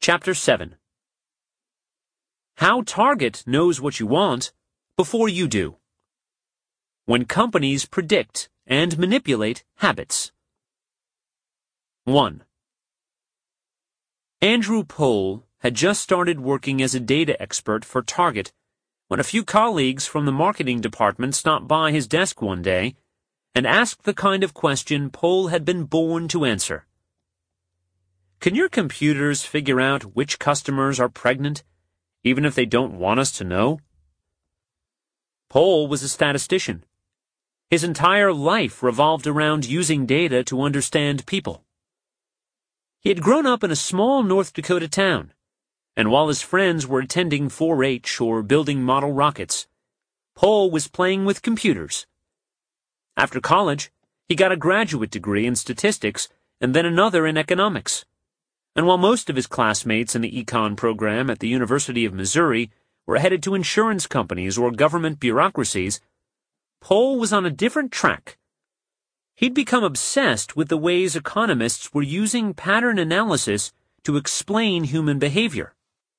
Chapter 7. How Target knows what you want before you do. When companies predict and manipulate habits. 1. Andrew Pohl had just started working as a data expert for Target when a few colleagues from the marketing department stopped by his desk one day and asked the kind of question Pohl had been born to answer. Can your computers figure out which customers are pregnant, even if they don't want us to know? Pohl was a statistician. His entire life revolved around using data to understand people. He had grown up in a small North Dakota town, and while his friends were attending 4-H or building model rockets, Pohl was playing with computers. After college, he got a graduate degree in statistics and then another in economics. And while most of his classmates in the econ program at the University of Missouri were headed to insurance companies or government bureaucracies, Pohl was on a different track. He'd become obsessed with the ways economists were using pattern analysis to explain human behavior.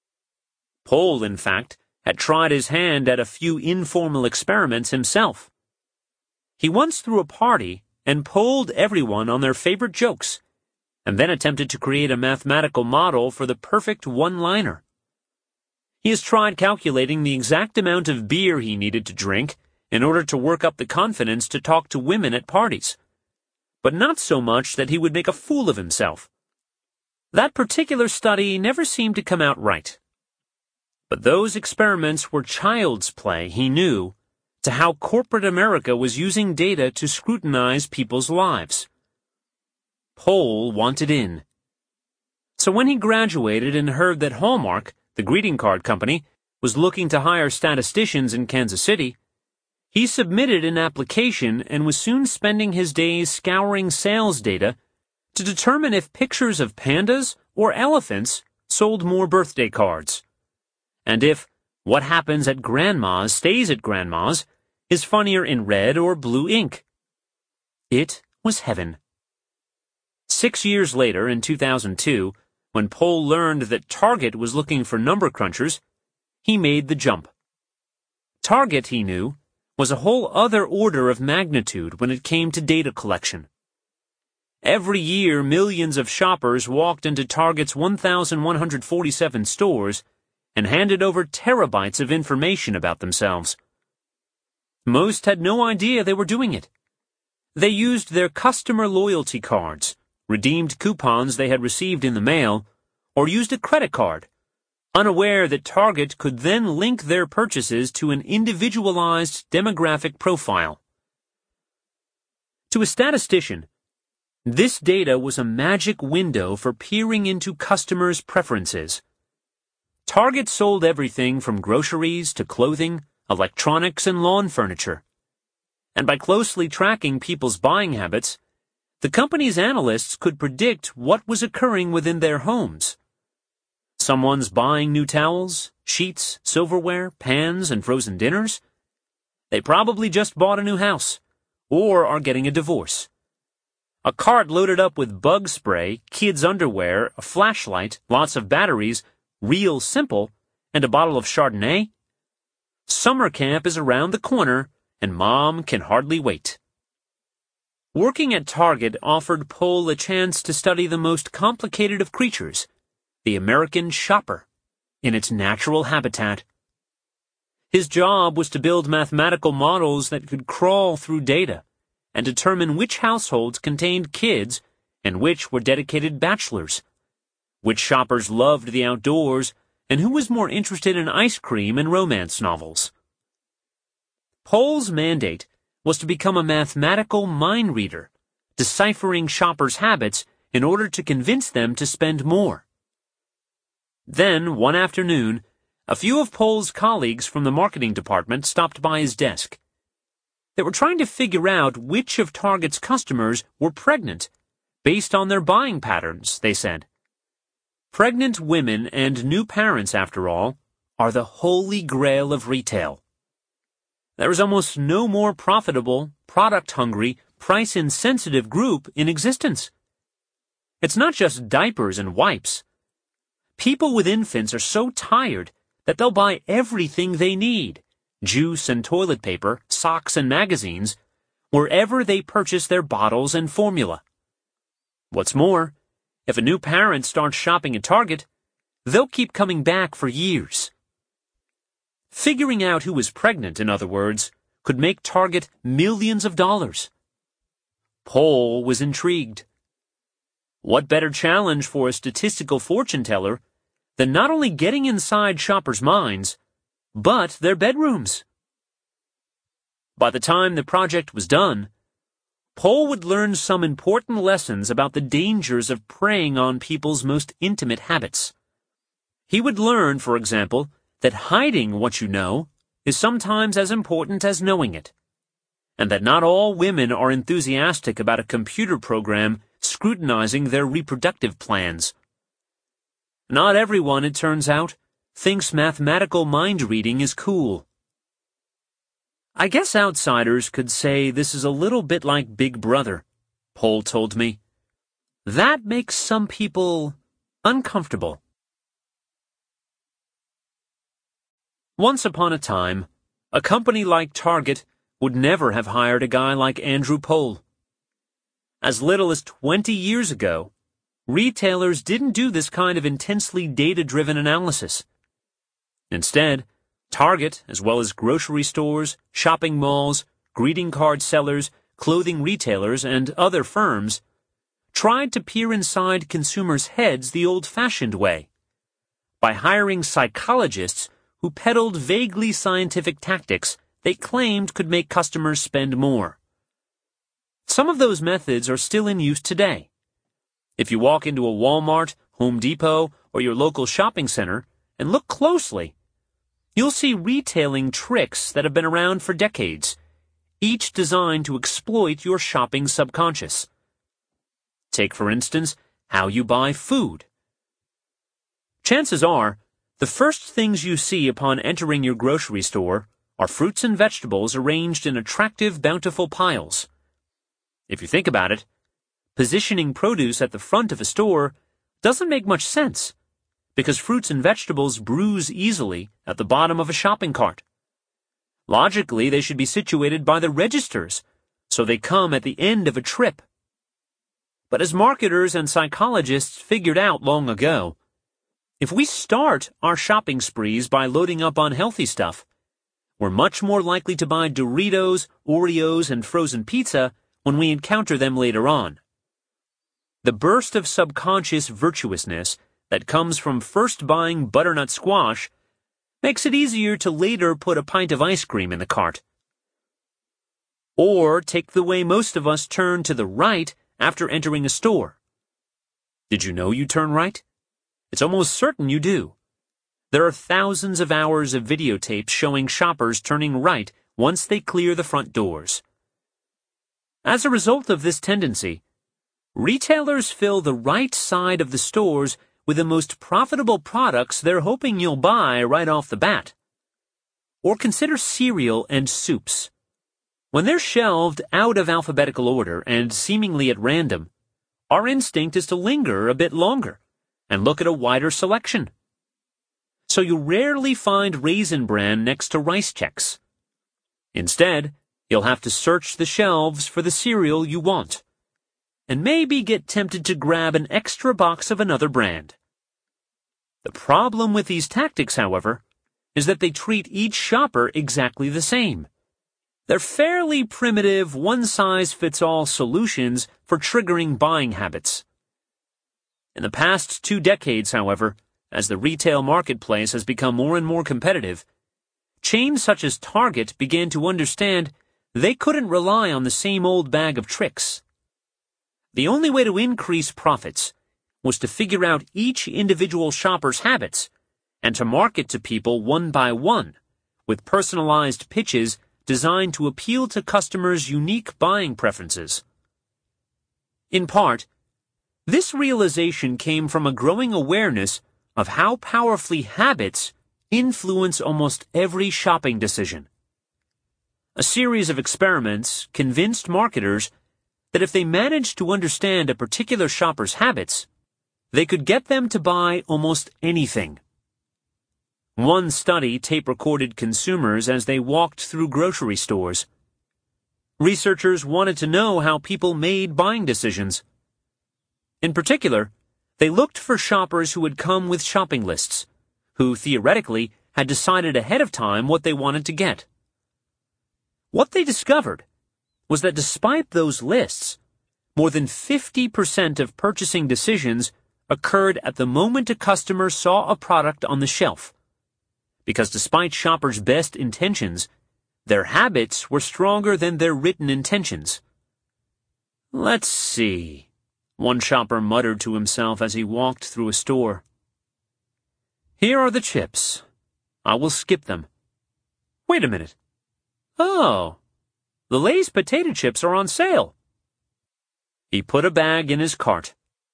Pohl, in fact, had tried his hand at a few informal experiments himself. He once threw a party and polled everyone on their favorite jokes, and then attempted to create a mathematical model for the perfect one-liner. He has tried calculating the exact amount of beer he needed to drink in order to work up the confidence to talk to women at parties, but not so much that he would make a fool of himself. That particular study never seemed to come out right. But those experiments were child's play, he knew, to how corporate America was using data to scrutinize people's lives. Pohl wanted in. So when he graduated and heard that Hallmark, the greeting card company, was looking to hire statisticians in Kansas City, he submitted an application and was soon spending his days scouring sales data to determine if pictures of pandas or elephants sold more birthday cards, and if what happens at Grandma's stays at Grandma's is funnier in red or blue ink. It was heaven. 6 years later, in 2002, when Pohl learned that Target was looking for number crunchers, he made the jump. Target, he knew, was a whole other order of magnitude when it came to data collection. Every year, millions of shoppers walked into Target's 1,147 stores and handed over terabytes of information about themselves. Most had no idea they were doing it. They used their customer loyalty cards, redeemed coupons they had received in the mail, or used a credit card, unaware that Target could then link their purchases to an individualized demographic profile. To a statistician, this data was a magic window for peering into customers' preferences. Target sold everything from groceries to clothing, electronics, and lawn furniture. And by closely tracking people's buying habits, the company's analysts could predict what was occurring within their homes. Someone's buying new towels, sheets, silverware, pans, and frozen dinners. They probably just bought a new house, or are getting a divorce. A cart loaded up with bug spray, kids' underwear, a flashlight, lots of batteries, real simple, and a bottle of Chardonnay? Summer camp is around the corner, and Mom can hardly wait. Working at Target offered Pohl a chance to study the most complicated of creatures, the American shopper, in its natural habitat. His job was to build mathematical models that could crawl through data and determine which households contained kids and which were dedicated bachelors, which shoppers loved the outdoors, and who was more interested in ice cream and romance novels. Pohl's mandate was to become a mathematical mind reader, deciphering shoppers' habits in order to convince them to spend more. Then, one afternoon, a few of Pohl's colleagues from the marketing department stopped by his desk. They were trying to figure out which of Target's customers were pregnant, based on their buying patterns, they said. Pregnant women and new parents, after all, are the holy grail of retail. There is almost no more profitable, product-hungry, price-insensitive group in existence. It's not just diapers and wipes. People with infants are so tired that they'll buy everything they need, juice and toilet paper, socks and magazines, wherever they purchase their bottles and formula. What's more, if a new parent starts shopping at Target, they'll keep coming back for years. Figuring out who is pregnant, in other words, could make Target millions of dollars. Paul was intrigued. What better challenge for a statistical fortune teller than not only getting inside shoppers' minds, but their bedrooms? By the time the project was done, Paul would learn some important lessons about the dangers of preying on people's most intimate habits. He would learn, for example, that hiding what you know is sometimes as important as knowing it, and that not all women are enthusiastic about a computer program scrutinizing their reproductive plans. Not everyone, it turns out, thinks mathematical mind reading is cool. I guess outsiders could say this is a little bit like Big Brother, Paul told me. That makes some people uncomfortable. Once upon a time, a company like Target would never have hired a guy like Andrew Pohl. As little as 20 years ago, retailers didn't do this kind of intensely data-driven analysis. Instead, Target, as well as grocery stores, shopping malls, greeting card sellers, clothing retailers, and other firms, tried to peer inside consumers' heads the old-fashioned way, by hiring psychologists who peddled vaguely scientific tactics they claimed could make customers spend more. Some of those methods are still in use today. If you walk into a Walmart, Home Depot, or your local shopping center and look closely, you'll see retailing tricks that have been around for decades, each designed to exploit your shopping subconscious. Take, for instance, how you buy food. Chances are, the first things you see upon entering your grocery store are fruits and vegetables arranged in attractive, bountiful piles. If you think about it, positioning produce at the front of a store doesn't make much sense, because fruits and vegetables bruise easily at the bottom of a shopping cart. Logically, they should be situated by the registers, so they come at the end of a trip. But as marketers and psychologists figured out long ago, if we start our shopping sprees by loading up on healthy stuff, we're much more likely to buy Doritos, Oreos, and frozen pizza when we encounter them later on. The burst of subconscious virtuousness that comes from first buying butternut squash makes it easier to later put a pint of ice cream in the cart. Or take the way most of us turn to the right after entering a store. Did you know you turn right? It's almost certain you do. There are thousands of hours of videotapes showing shoppers turning right once they clear the front doors. As a result of this tendency, retailers fill the right side of the stores with the most profitable products they're hoping you'll buy right off the bat. Or consider cereal and soups. When they're shelved out of alphabetical order and seemingly at random, our instinct is to linger a bit longer and look at a wider selection. So you rarely find Raisin Bran next to Rice Chex. Instead, you'll have to search the shelves for the cereal you want, and maybe get tempted to grab an extra box of another brand. The problem with these tactics, however, is that they treat each shopper exactly the same. They're fairly primitive, one-size-fits-all solutions for triggering buying habits. In the past 2 decades, however, as the retail marketplace has become more and more competitive, chains such as Target began to understand they couldn't rely on the same old bag of tricks. The only way to increase profits was to figure out each individual shopper's habits and to market to people one by one, with personalized pitches designed to appeal to customers' unique buying preferences. In part, this realization came from a growing awareness of how powerfully habits influence almost every shopping decision. A series of experiments convinced marketers that if they managed to understand a particular shopper's habits, they could get them to buy almost anything. One study tape-recorded consumers as they walked through grocery stores. Researchers wanted to know how people made buying decisions. In particular, they looked for shoppers who had come with shopping lists, who theoretically had decided ahead of time what they wanted to get. What they discovered was that despite those lists, more than 50% of purchasing decisions occurred at the moment a customer saw a product on the shelf. Because despite shoppers' best intentions, their habits were stronger than their written intentions. "Let's see," one shopper muttered to himself as he walked through a store. "Here are the chips. I will skip them. Wait a minute. Oh, the Lay's potato chips are on sale." He put a bag in his cart.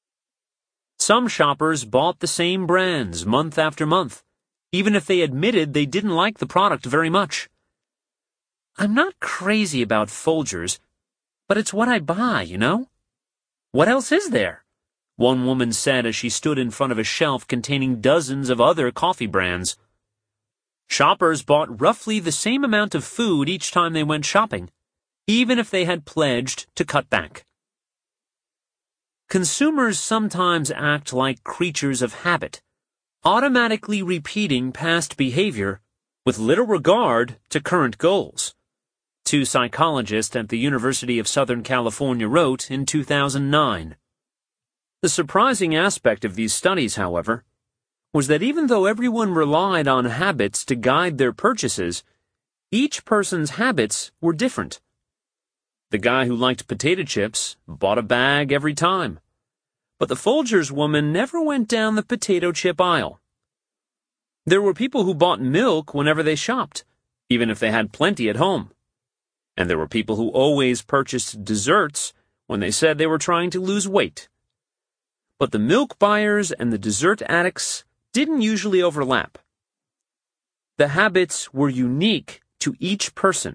Some shoppers bought the same brands month after month, even if they admitted they didn't like the product very much. "I'm not crazy about Folgers, but it's what I buy, you know? What else is there?" one woman said as she stood in front of a shelf containing dozens of other coffee brands. Shoppers bought roughly the same amount of food each time they went shopping, even if they had pledged to cut back. Consumers sometimes act like creatures of habit, automatically repeating past behavior with little regard to current goals. Two psychologists at the University of Southern California wrote in 2009. The surprising aspect of these studies, however, was that even though everyone relied on habits to guide their purchases, each person's habits were different. The guy who liked potato chips bought a bag every time, but the Folgers woman never went down the potato chip aisle. There were people who bought milk whenever they shopped, even if they had plenty at home. And there were people who always purchased desserts when they said they were trying to lose weight. But the milk buyers and the dessert addicts didn't usually overlap. The habits were unique to each person.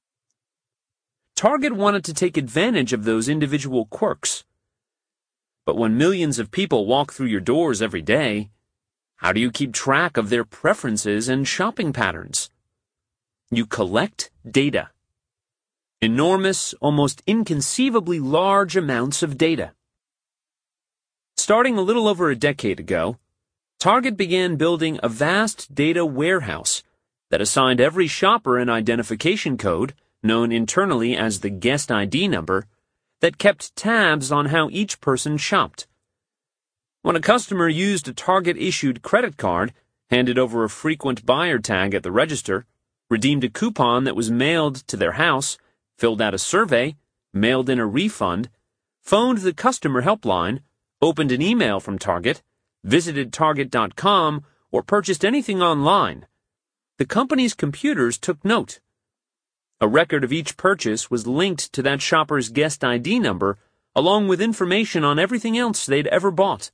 Target wanted to take advantage of those individual quirks. But when millions of people walk through your doors every day, how do you keep track of their preferences and shopping patterns? You collect data. Enormous, almost inconceivably large amounts of data. Starting a little over a decade ago, Target began building a vast data warehouse that assigned every shopper an identification code, known internally as the guest ID number, that kept tabs on how each person shopped. When a customer used a Target-issued credit card, handed over a frequent buyer tag at the register, redeemed a coupon that was mailed to their house, filled out a survey, mailed in a refund, phoned the customer helpline, opened an email from Target, visited Target.com, or purchased anything online, the company's computers took note. A record of each purchase was linked to that shopper's guest ID number, along with information on everything else they'd ever bought.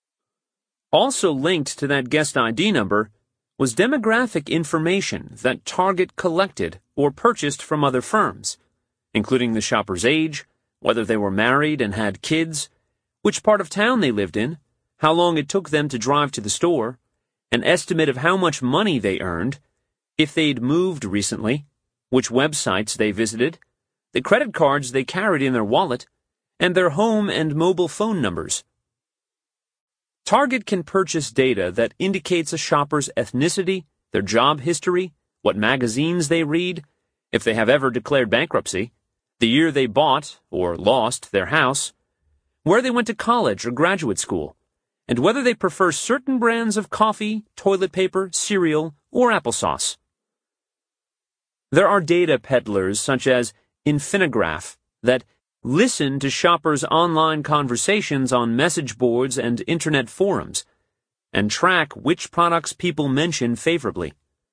Also linked to that guest ID number was demographic information that Target collected or purchased from other firms, including the shopper's age, whether they were married and had kids, which part of town they lived in, how long it took them to drive to the store, an estimate of how much money they earned, if they'd moved recently, which websites they visited, the credit cards they carried in their wallet, and their home and mobile phone numbers. Target can purchase data that indicates a shopper's ethnicity, their job history, what magazines they read, if they have ever declared bankruptcy, the year they bought or lost their house, where they went to college or graduate school, and whether they prefer certain brands of coffee, toilet paper, cereal, or applesauce. There are data peddlers such as Infinigraph that listen to shoppers' online conversations on message boards and internet forums and track which products people mention favorably.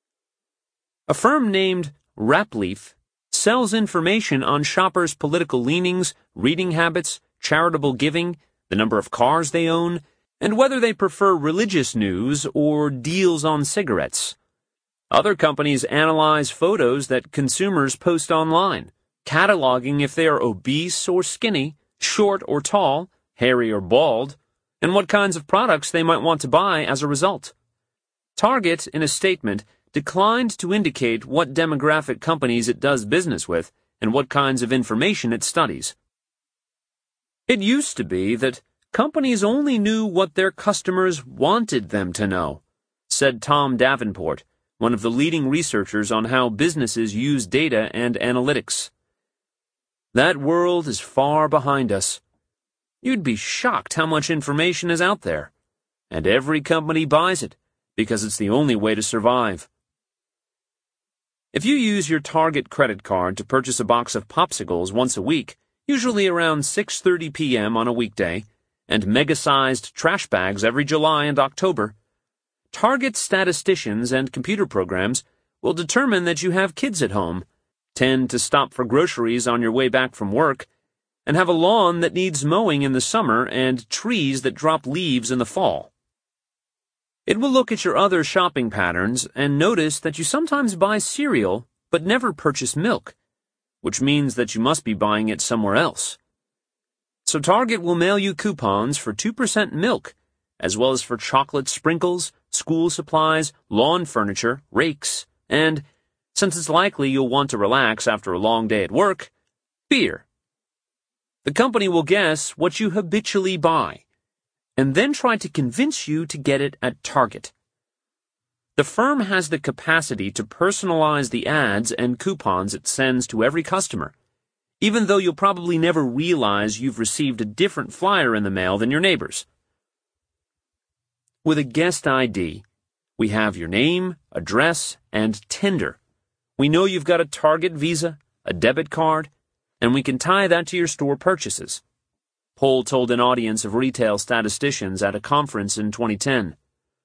A firm named Rapleaf sells information on shoppers' political leanings, reading habits, charitable giving, the number of cars they own, and whether they prefer religious news or deals on cigarettes. Other companies analyze photos that consumers post online, cataloging if they are obese or skinny, short or tall, hairy or bald, and what kinds of products they might want to buy as a result. Target, in a statement, declined to indicate what demographic companies it does business with and what kinds of information it studies. It used to be that companies only knew what their customers wanted them to know, said Tom Davenport, one of the leading researchers on how businesses use data and analytics. That world is far behind us. You'd be shocked how much information is out there, and every company buys it because it's the only way to survive. If you use your Target credit card to purchase a box of popsicles once a week, usually around 6:30 p.m. on a weekday, and mega-sized trash bags every July and October, Target statisticians and computer programs will determine that you have kids at home, tend to stop for groceries on your way back from work, and have a lawn that needs mowing in the summer and trees that drop leaves in the fall. It will look at your other shopping patterns and notice that you sometimes buy cereal but never purchase milk, which means that you must be buying it somewhere else. So Target will mail you coupons for 2% milk, as well as for chocolate sprinkles, school supplies, lawn furniture, rakes, and, since it's likely you'll want to relax after a long day at work, beer. The company will guess what you habitually buy, and then try to convince you to get it at Target. The firm has the capacity to personalize the ads and coupons it sends to every customer, even though you'll probably never realize you've received a different flyer in the mail than your neighbors. With a guest ID, we have your name, address, and tender. We know you've got a Target Visa, a debit card, and we can tie that to your store purchases. Poll told an audience of retail statisticians at a conference in 2010.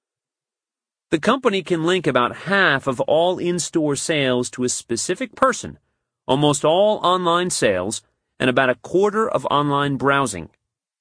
The company can link about half of all in-store sales to a specific person, almost all online sales, and about a quarter of online browsing.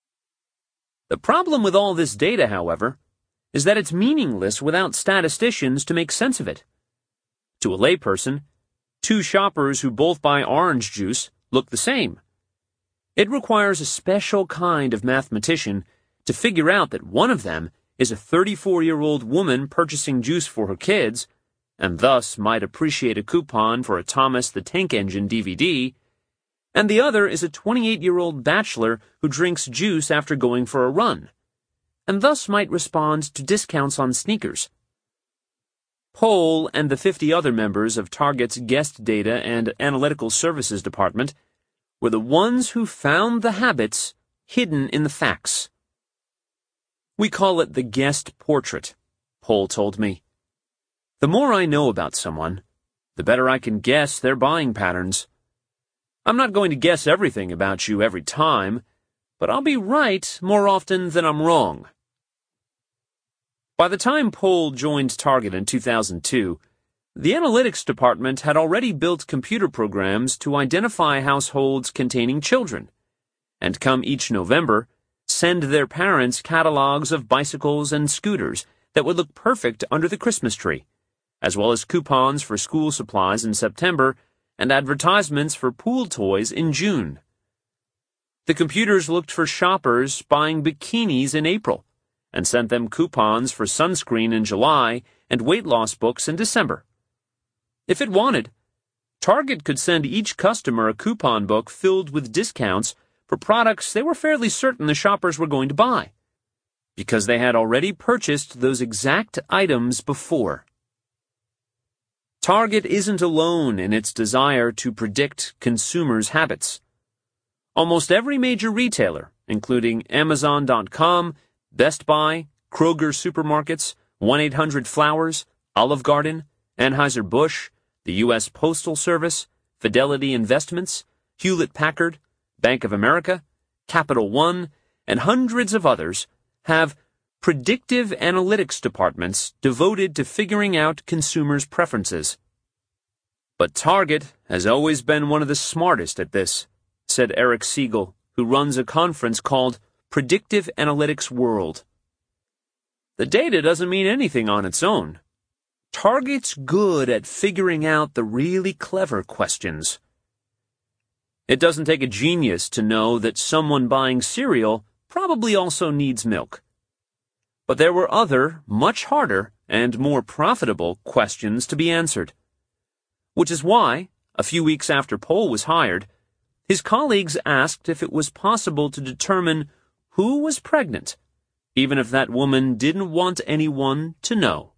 The problem with all this data, however, is that it's meaningless without statisticians to make sense of it. To a layperson, two shoppers who both buy orange juice look the same. It requires a special kind of mathematician to figure out that one of them is a 34-year-old woman purchasing juice for her kids, and thus might appreciate a coupon for a Thomas the Tank Engine DVD, and the other is a 28-year-old bachelor who drinks juice after going for a run, and thus might respond to discounts on sneakers. Poll and the 50 other members of Target's Guest Data and Analytical Services Department were the ones who found the habits hidden in the facts. We call it the guest portrait, Poll told me. The more I know about someone, the better I can guess their buying patterns. I'm not going to guess everything about you every time, but I'll be right more often than I'm wrong. By the time Poll joined Target in 2002, the analytics department had already built computer programs to identify households containing children, and come each November, send their parents catalogs of bicycles and scooters that would look perfect under the Christmas tree, as well as coupons for school supplies in September and advertisements for pool toys in June. The computers looked for shoppers buying bikinis in April and sent them coupons for sunscreen in July and weight loss books in December. If it wanted, Target could send each customer a coupon book filled with discounts for products they were fairly certain the shoppers were going to buy, because they had already purchased those exact items before. Target isn't alone in its desire to predict consumers' habits. Almost every major retailer, including Amazon.com, Best Buy, Kroger Supermarkets, 1-800-Flowers, Olive Garden, Anheuser-Busch, the U.S. Postal Service, Fidelity Investments, Hewlett-Packard, Bank of America, Capital One, and hundreds of others have predictive analytics departments devoted to figuring out consumers' preferences. But Target has always been one of the smartest at this, said Eric Siegel, who runs a conference called Predictive Analytics World. The data doesn't mean anything on its own. Target's good at figuring out the really clever questions. It doesn't take a genius to know that someone buying cereal probably also needs milk, But there were other, much harder, and more profitable questions to be answered. Which is why, a few weeks after Pohl was hired, his colleagues asked if it was possible to determine who was pregnant, even if that woman didn't want anyone to know.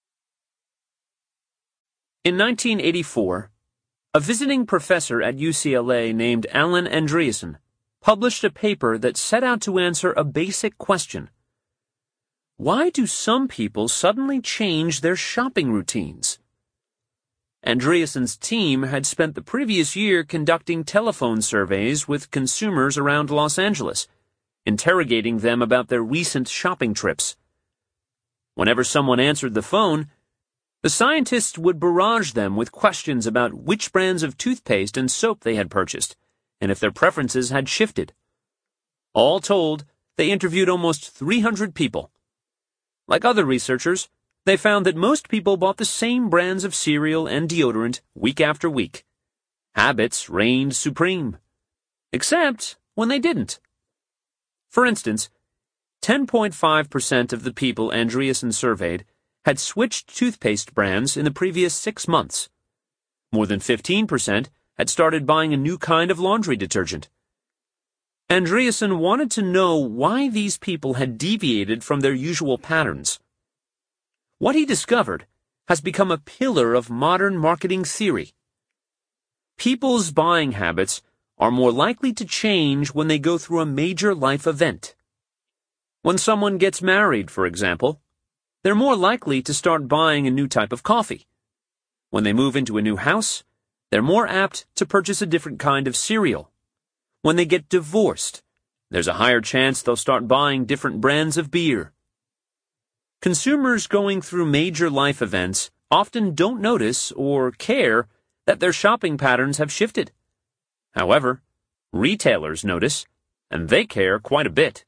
In 1984, a visiting professor at UCLA named Alan Andreasen published a paper that set out to answer a basic question. Why do some people suddenly change their shopping routines? Andreasen's team had spent the previous year conducting telephone surveys with consumers around Los Angeles, interrogating them about their recent shopping trips. Whenever someone answered the phone, the scientists would barrage them with questions about which brands of toothpaste and soap they had purchased, and if their preferences had shifted. All told, they interviewed almost 300 people. Like other researchers, they found that most people bought the same brands of cereal and deodorant week after week. Habits reigned supreme. Except when they didn't. For instance, 10.5% of the people Andreasen surveyed had switched toothpaste brands in the previous 6 months. More than 15% had started buying a new kind of laundry detergent. Andreasen wanted to know why these people had deviated from their usual patterns. What he discovered has become a pillar of modern marketing theory. People's buying habits are more likely to change when they go through a major life event. When someone gets married, for example, they're more likely to start buying a new type of coffee. When they move into a new house, they're more apt to purchase a different kind of cereal. When they get divorced, there's a higher chance they'll start buying different brands of beer. Consumers going through major life events often don't notice or care that their shopping patterns have shifted. However, retailers notice, and they care quite a bit.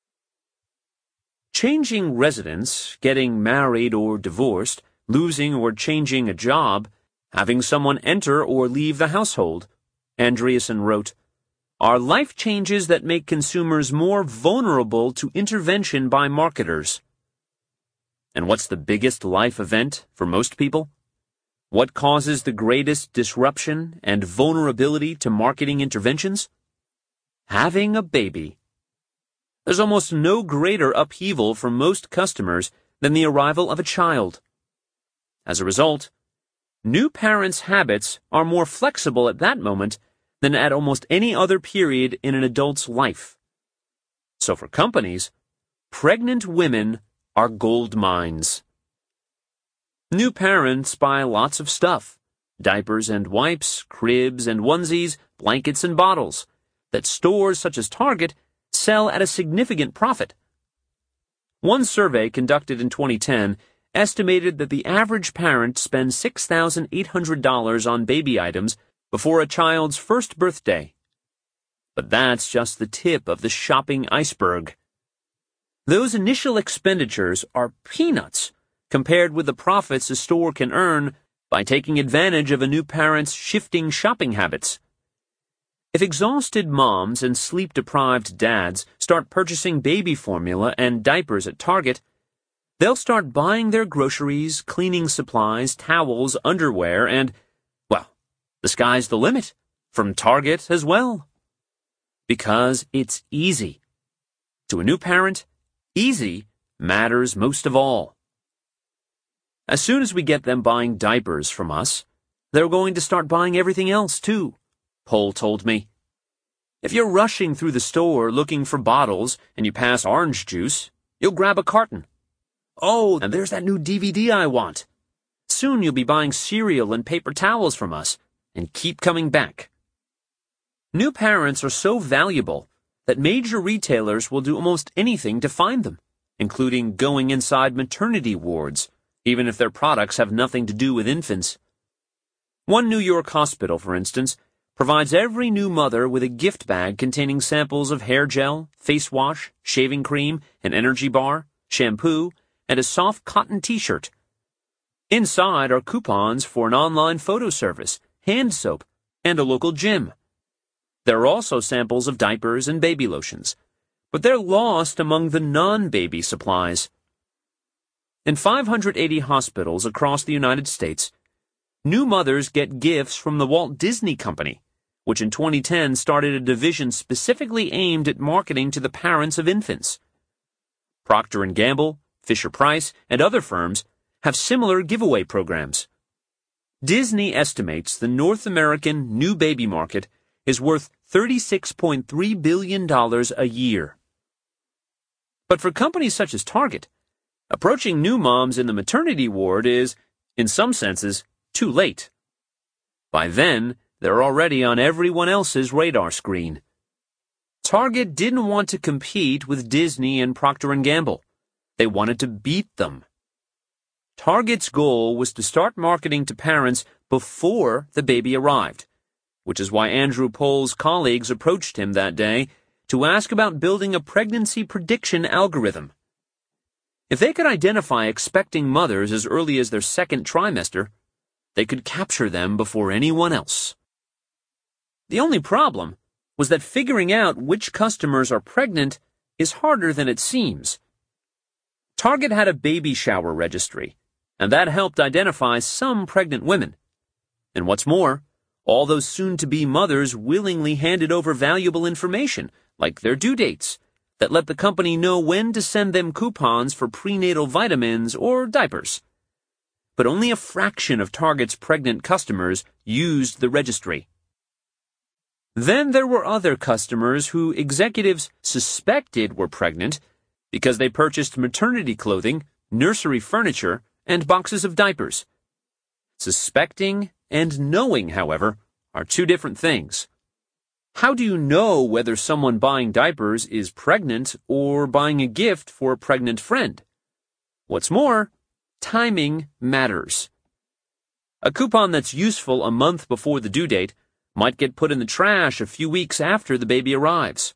Changing residence, getting married or divorced, losing or changing a job, having someone enter or leave the household, Andreasen wrote, are life changes that make consumers more vulnerable to intervention by marketers. And what's the biggest life event for most people? What causes the greatest disruption and vulnerability to marketing interventions? Having a baby. There's almost no greater upheaval for most customers than the arrival of a child. As a result, new parents' habits are more flexible at that moment than at almost any other period in an adult's life. So for companies, pregnant women are gold mines. New parents buy lots of stuff, diapers and wipes, cribs and onesies, blankets and bottles, that stores such as Target sell at a significant profit. One survey conducted in 2010 estimated that the average parent spends $6,800 on baby items before a child's first birthday. But that's just the tip of the shopping iceberg. Those initial expenditures are peanuts compared with the profits a store can earn by taking advantage of a new parent's shifting shopping habits. If exhausted moms and sleep-deprived dads start purchasing baby formula and diapers at Target, they'll start buying their groceries, cleaning supplies, towels, underwear, and, well, the sky's the limit, from Target as well. Because it's easy. To a new parent, easy matters most of all. As soon as we get them buying diapers from us, they're going to start buying everything else too, Pohl told me. If you're rushing through the store looking for bottles and you pass orange juice, you'll grab a carton. Oh, and there's that new DVD I want. Soon you'll be buying cereal and paper towels from us, and keep coming back. New parents are so valuable that major retailers will do almost anything to find them, including going inside maternity wards, even if their products have nothing to do with infants. One New York hospital, for instance, provides every new mother with a gift bag containing samples of hair gel, face wash, shaving cream, an energy bar, shampoo, and a soft cotton t-shirt. Inside are coupons for an online photo service, hand soap, and a local gym. There are also samples of diapers and baby lotions, but they're lost among the non-baby supplies. In 580 hospitals across the United States, new mothers get gifts from the Walt Disney Company, which in 2010 started a division specifically aimed at marketing to the parents of infants. Procter & Gamble, Fisher-Price, and other firms have similar giveaway programs. Disney estimates the North American new baby market is worth $36.3 billion a year. But for companies such as Target, approaching new moms in the maternity ward is, in some senses, too late. By then, they're already on everyone else's radar screen. Target didn't want to compete with Disney and Procter & Gamble. They wanted to beat them. Target's goal was to start marketing to parents before the baby arrived, which is why Andrew Pohl's colleagues approached him that day to ask about building a pregnancy prediction algorithm. If they could identify expecting mothers as early as their second trimester, they could capture them before anyone else. The only problem was that figuring out which customers are pregnant is harder than it seems. Target had a baby shower registry, and that helped identify some pregnant women. And what's more, all those soon-to-be mothers willingly handed over valuable information, like their due dates, that let the company know when to send them coupons for prenatal vitamins or diapers. But only a fraction of Target's pregnant customers used the registry. Then there were other customers who executives suspected were pregnant because they purchased maternity clothing, nursery furniture, and boxes of diapers. Suspecting and knowing, however, are two different things. How do you know whether someone buying diapers is pregnant or buying a gift for a pregnant friend? What's more, timing matters. A coupon that's useful a month before the due date might get put in the trash a few weeks after the baby arrives.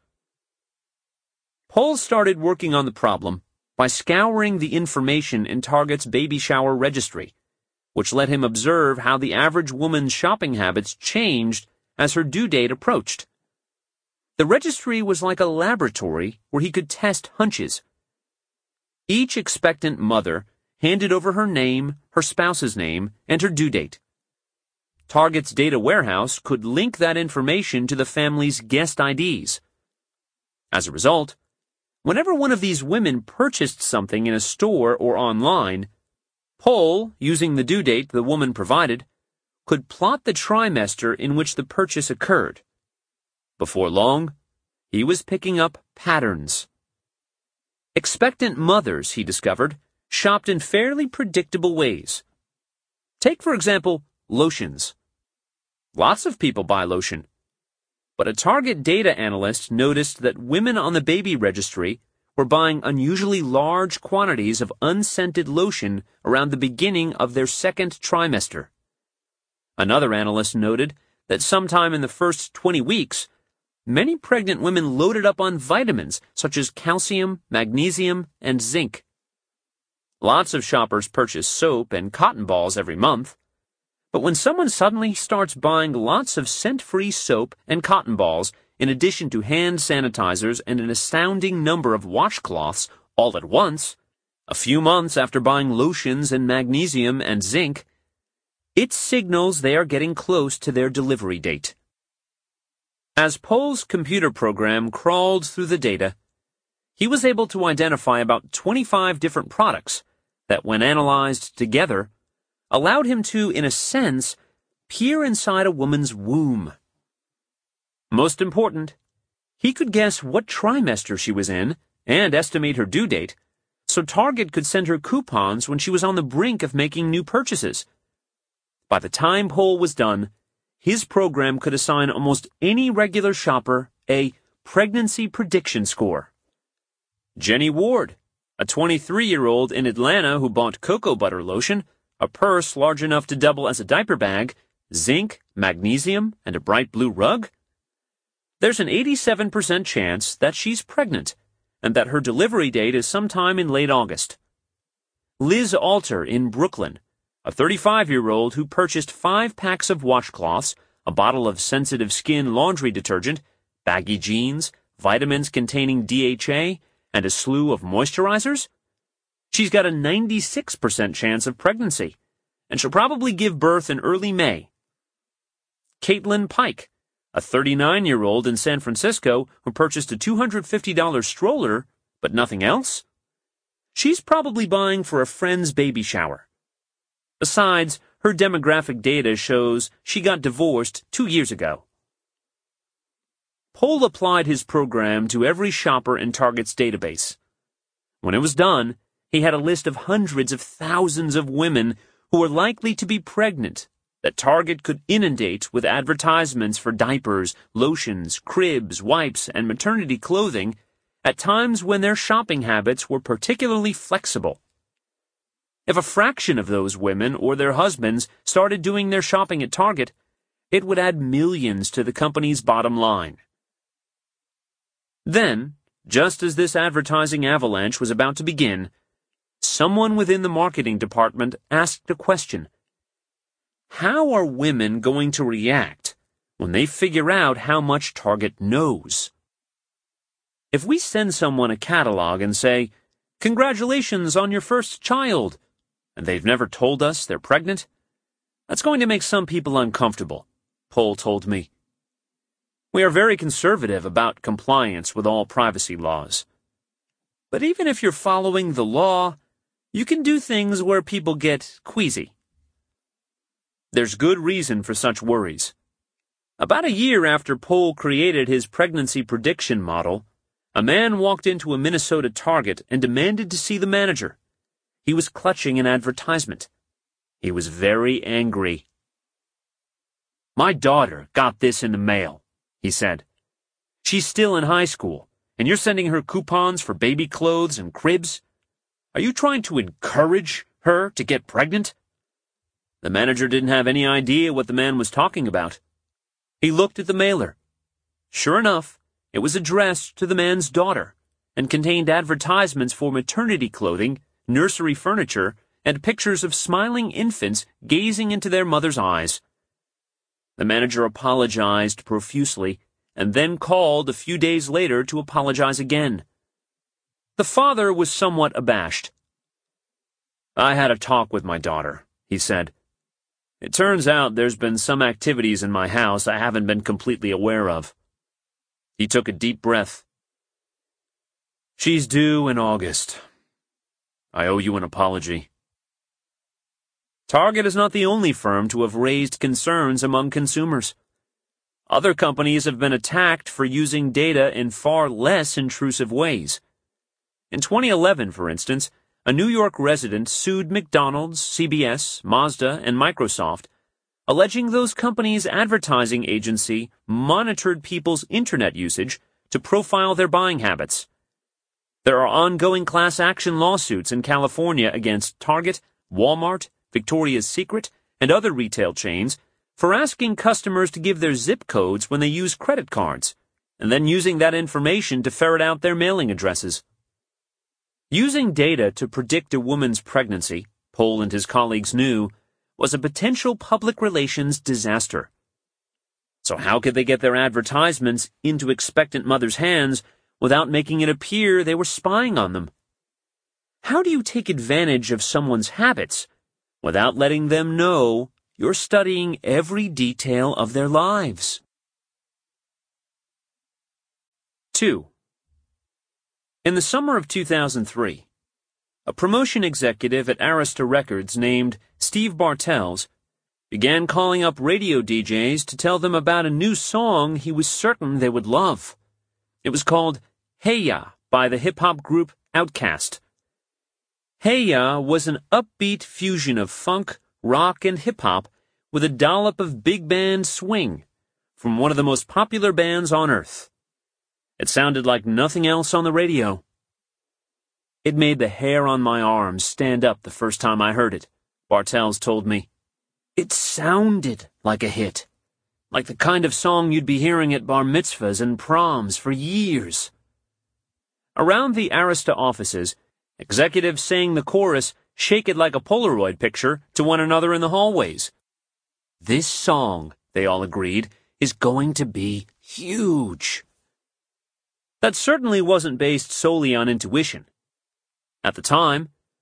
Pohl started working on the problem by scouring the information in Target's baby shower registry, which let him observe how the average woman's shopping habits changed as her due date approached. The registry was like a laboratory where he could test hunches. Each expectant mother handed over her name, her spouse's name, and her due date. Target's data warehouse could link that information to the family's guest IDs. As a result, whenever one of these women purchased something in a store or online, Pohl, using the due date the woman provided, could plot the trimester in which the purchase occurred. Before long, he was picking up patterns. Expectant mothers, he discovered, shopped in fairly predictable ways. Take, for example, lotions. Lots of people buy lotion. But a Target data analyst noticed that women on the baby registry were buying unusually large quantities of unscented lotion around the beginning of their second trimester. Another analyst noted that sometime in the first 20 weeks, many pregnant women loaded up on vitamins such as calcium, magnesium, and zinc. Lots of shoppers purchase soap and cotton balls every month. But when someone suddenly starts buying lots of scent-free soap and cotton balls, in addition to hand sanitizers and an astounding number of washcloths all at once, a few months after buying lotions and magnesium and zinc, it signals they are getting close to their delivery date. As Pohl's computer program crawled through the data, he was able to identify about 25 different products that, when analyzed together, allowed him to, in a sense, peer inside a woman's womb. Most important, he could guess what trimester she was in and estimate her due date, so Target could send her coupons when she was on the brink of making new purchases. By the time Pohl was done, his program could assign almost any regular shopper a pregnancy prediction score. Jenny Ward, a 23-year-old in Atlanta who bought cocoa butter lotion, a purse large enough to double as a diaper bag, zinc, magnesium, and a bright blue rug? There's an 87% chance that she's pregnant, and that her delivery date is sometime in late August. Liz Alter in Brooklyn, a 35-year-old who purchased 5 packs of washcloths, a bottle of sensitive skin laundry detergent, baggy jeans, vitamins containing DHA, and a slew of moisturizers? She's got a 96% chance of pregnancy, and she'll probably give birth in early May. Caitlin Pike, a 39-year-old in San Francisco who purchased a $250 stroller, but nothing else? She's probably buying for a friend's baby shower. Besides, her demographic data shows she got divorced 2 years ago. Pohl applied his program to every shopper in Target's database. When it was done, he had a list of hundreds of thousands of women who were likely to be pregnant that Target could inundate with advertisements for diapers, lotions, cribs, wipes, and maternity clothing at times when their shopping habits were particularly flexible. If a fraction of those women or their husbands started doing their shopping at Target, it would add millions to the company's bottom line. Then, just as this advertising avalanche was about to begin, someone within the marketing department asked a question. How are women going to react when they figure out how much Target knows? If we send someone a catalog and say, "Congratulations on your first child," and they've never told us they're pregnant, that's going to make some people uncomfortable, Pohl told me. We are very conservative about compliance with all privacy laws. But even if you're following the law, you can do things where people get queasy. There's good reason for such worries. About a year after Pohl created his pregnancy prediction model, a man walked into a Minnesota Target and demanded to see the manager. He was clutching an advertisement. He was very angry. "My daughter got this in the mail," he said. "She's still in high school, and you're sending her coupons for baby clothes and cribs? Are you trying to encourage her to get pregnant?" The manager didn't have any idea what the man was talking about. He looked at the mailer. Sure enough, it was addressed to the man's daughter and contained advertisements for maternity clothing, nursery furniture, and pictures of smiling infants gazing into their mother's eyes. The manager apologized profusely and then called a few days later to apologize again. The father was somewhat abashed. "I had a talk with my daughter," he said. "It turns out there's been some activities in my house I haven't been completely aware of." He took a deep breath. "She's due in August. I owe you an apology." Target is not the only firm to have raised concerns among consumers. Other companies have been attacked for using data in far less intrusive ways. In 2011, for instance, a New York resident sued McDonald's, CBS, Mazda, and Microsoft, alleging those companies' advertising agency monitored people's internet usage to profile their buying habits. There are ongoing class action lawsuits in California against Target, Walmart, Victoria's Secret, and other retail chains for asking customers to give their zip codes when they use credit cards, and then using that information to ferret out their mailing addresses. Using data to predict a woman's pregnancy, Pohl and his colleagues knew, was a potential public relations disaster. So how could they get their advertisements into expectant mothers' hands without making it appear they were spying on them? How do you take advantage of someone's habits without letting them know you're studying every detail of their lives? 2. In the summer of 2003, a promotion executive at Arista Records named Steve Bartels began calling up radio DJs to tell them about a new song he was certain they would love. It was called Hey Ya by the hip-hop group Outkast. Hey Ya was an upbeat fusion of funk, rock, and hip-hop with a dollop of big band swing from one of the most popular bands on earth. It sounded like nothing else on the radio. It made the hair on my arms stand up the first time I heard it, Bartels told me. It sounded like a hit, like the kind of song you'd be hearing at bar mitzvahs and proms for years. Around the Arista offices, executives sang the chorus, "Shake It Like a Polaroid Picture," to one another in the hallways. This song, they all agreed, is going to be huge. That certainly wasn't based solely on intuition. At the time,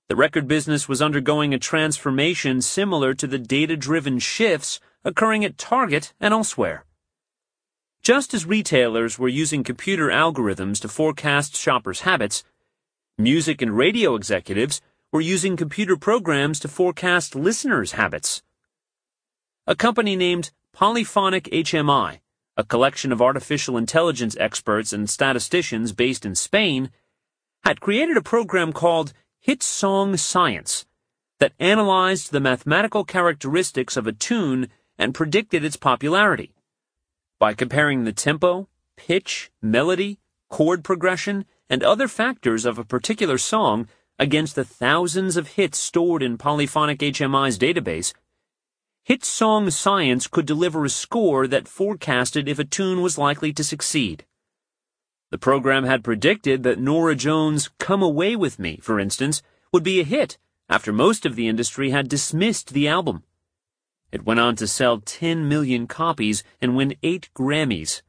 The record business was undergoing a transformation similar to the data-driven shifts occurring at Target and elsewhere. Just as retailers were using computer algorithms to forecast shoppers' habits, music and radio executives were using computer programs to forecast listeners' habits. A company named Polyphonic HMI, a collection of artificial intelligence experts and statisticians based in Spain, had created a program called Hit Song Science that analyzed the mathematical characteristics of a tune and predicted its popularity. By comparing the tempo, pitch, melody, chord progression, and other factors of a particular song against the thousands of hits stored in Polyphonic HMI's database, Hit Song Science could deliver a score that forecasted if a tune was likely to succeed. The program had predicted that Norah Jones' Come Away With Me, for instance, would be a hit after most of the industry had dismissed the album. It went on to sell 10 million copies and win 8 Grammys.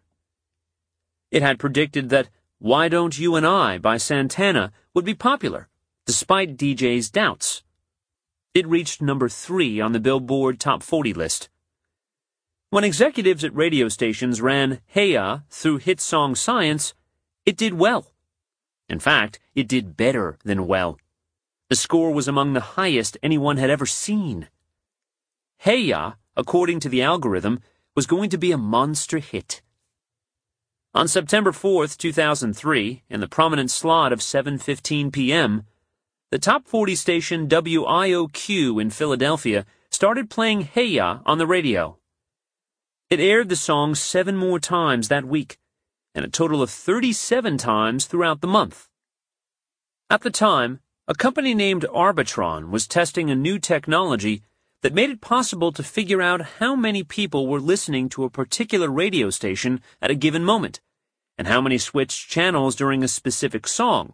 It had predicted that Why Don't You and I by Santana would be popular, despite DJ's doubts. It reached number 3 on the Billboard Top 40 list. When executives at radio stations ran Hey Ya through Hit Song Science, it did well. In fact, it did better than well. The score was among the highest anyone had ever seen. Hey Ya, according to the algorithm, was going to be a monster hit. On September 4th, 2003, in the prominent slot of 7:15 p.m., the top 40 station WIOQ in Philadelphia started playing Hey Ya on the radio. It aired the song 7 more times that week, and a total of 37 times throughout the month. At the time, a company named Arbitron was testing a new technology that made it possible to figure out how many people were listening to a particular radio station at a given moment, and how many switched channels during a specific song.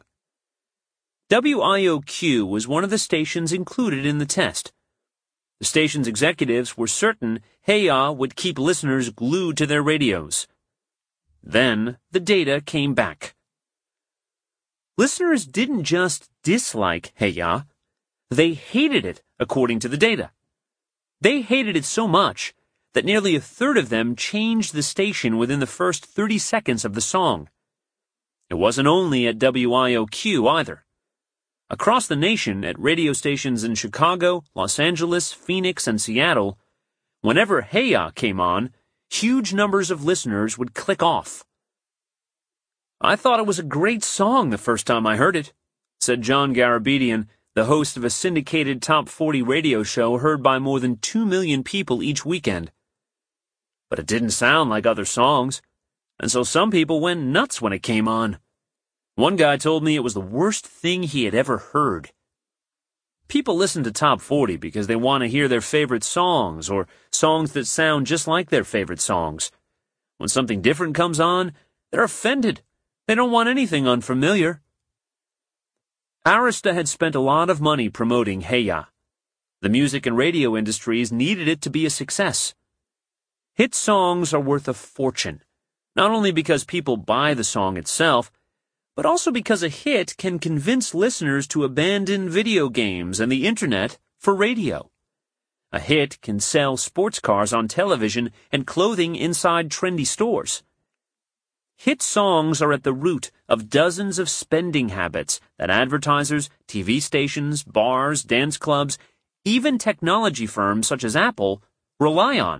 WIOQ was one of the stations included in the test. The station's executives were certain Hey Ya would keep listeners glued to their radios. Then the data came back. Listeners didn't just dislike Hey Ya, they hated it, according to the data. They hated it so much that nearly a third of them changed the station within the first 30 seconds of the song. It wasn't only at WIOQ either. Across the nation, at radio stations in Chicago, Los Angeles, Phoenix, and Seattle, whenever Hey Ya came on, huge numbers of listeners would click off. "I thought it was a great song the first time I heard it," said John Garabedian, the host of a syndicated Top 40 radio show heard by more than 2 million people each weekend. "But it didn't sound like other songs, and so some people went nuts when it came on. One guy told me it was the worst thing he had ever heard." People listen to Top 40 because they want to hear their favorite songs or songs that sound just like their favorite songs. When something different comes on, they're offended. They don't want anything unfamiliar. Arista had spent a lot of money promoting Hey Ya. The music and radio industries needed it to be a success. Hit songs are worth a fortune, not only because people buy the song itself, but also because a hit can convince listeners to abandon video games and the internet for radio. A hit can sell sports cars on television and clothing inside trendy stores. Hit songs are at the root of dozens of spending habits that advertisers, TV stations, bars, dance clubs, even technology firms such as Apple rely on.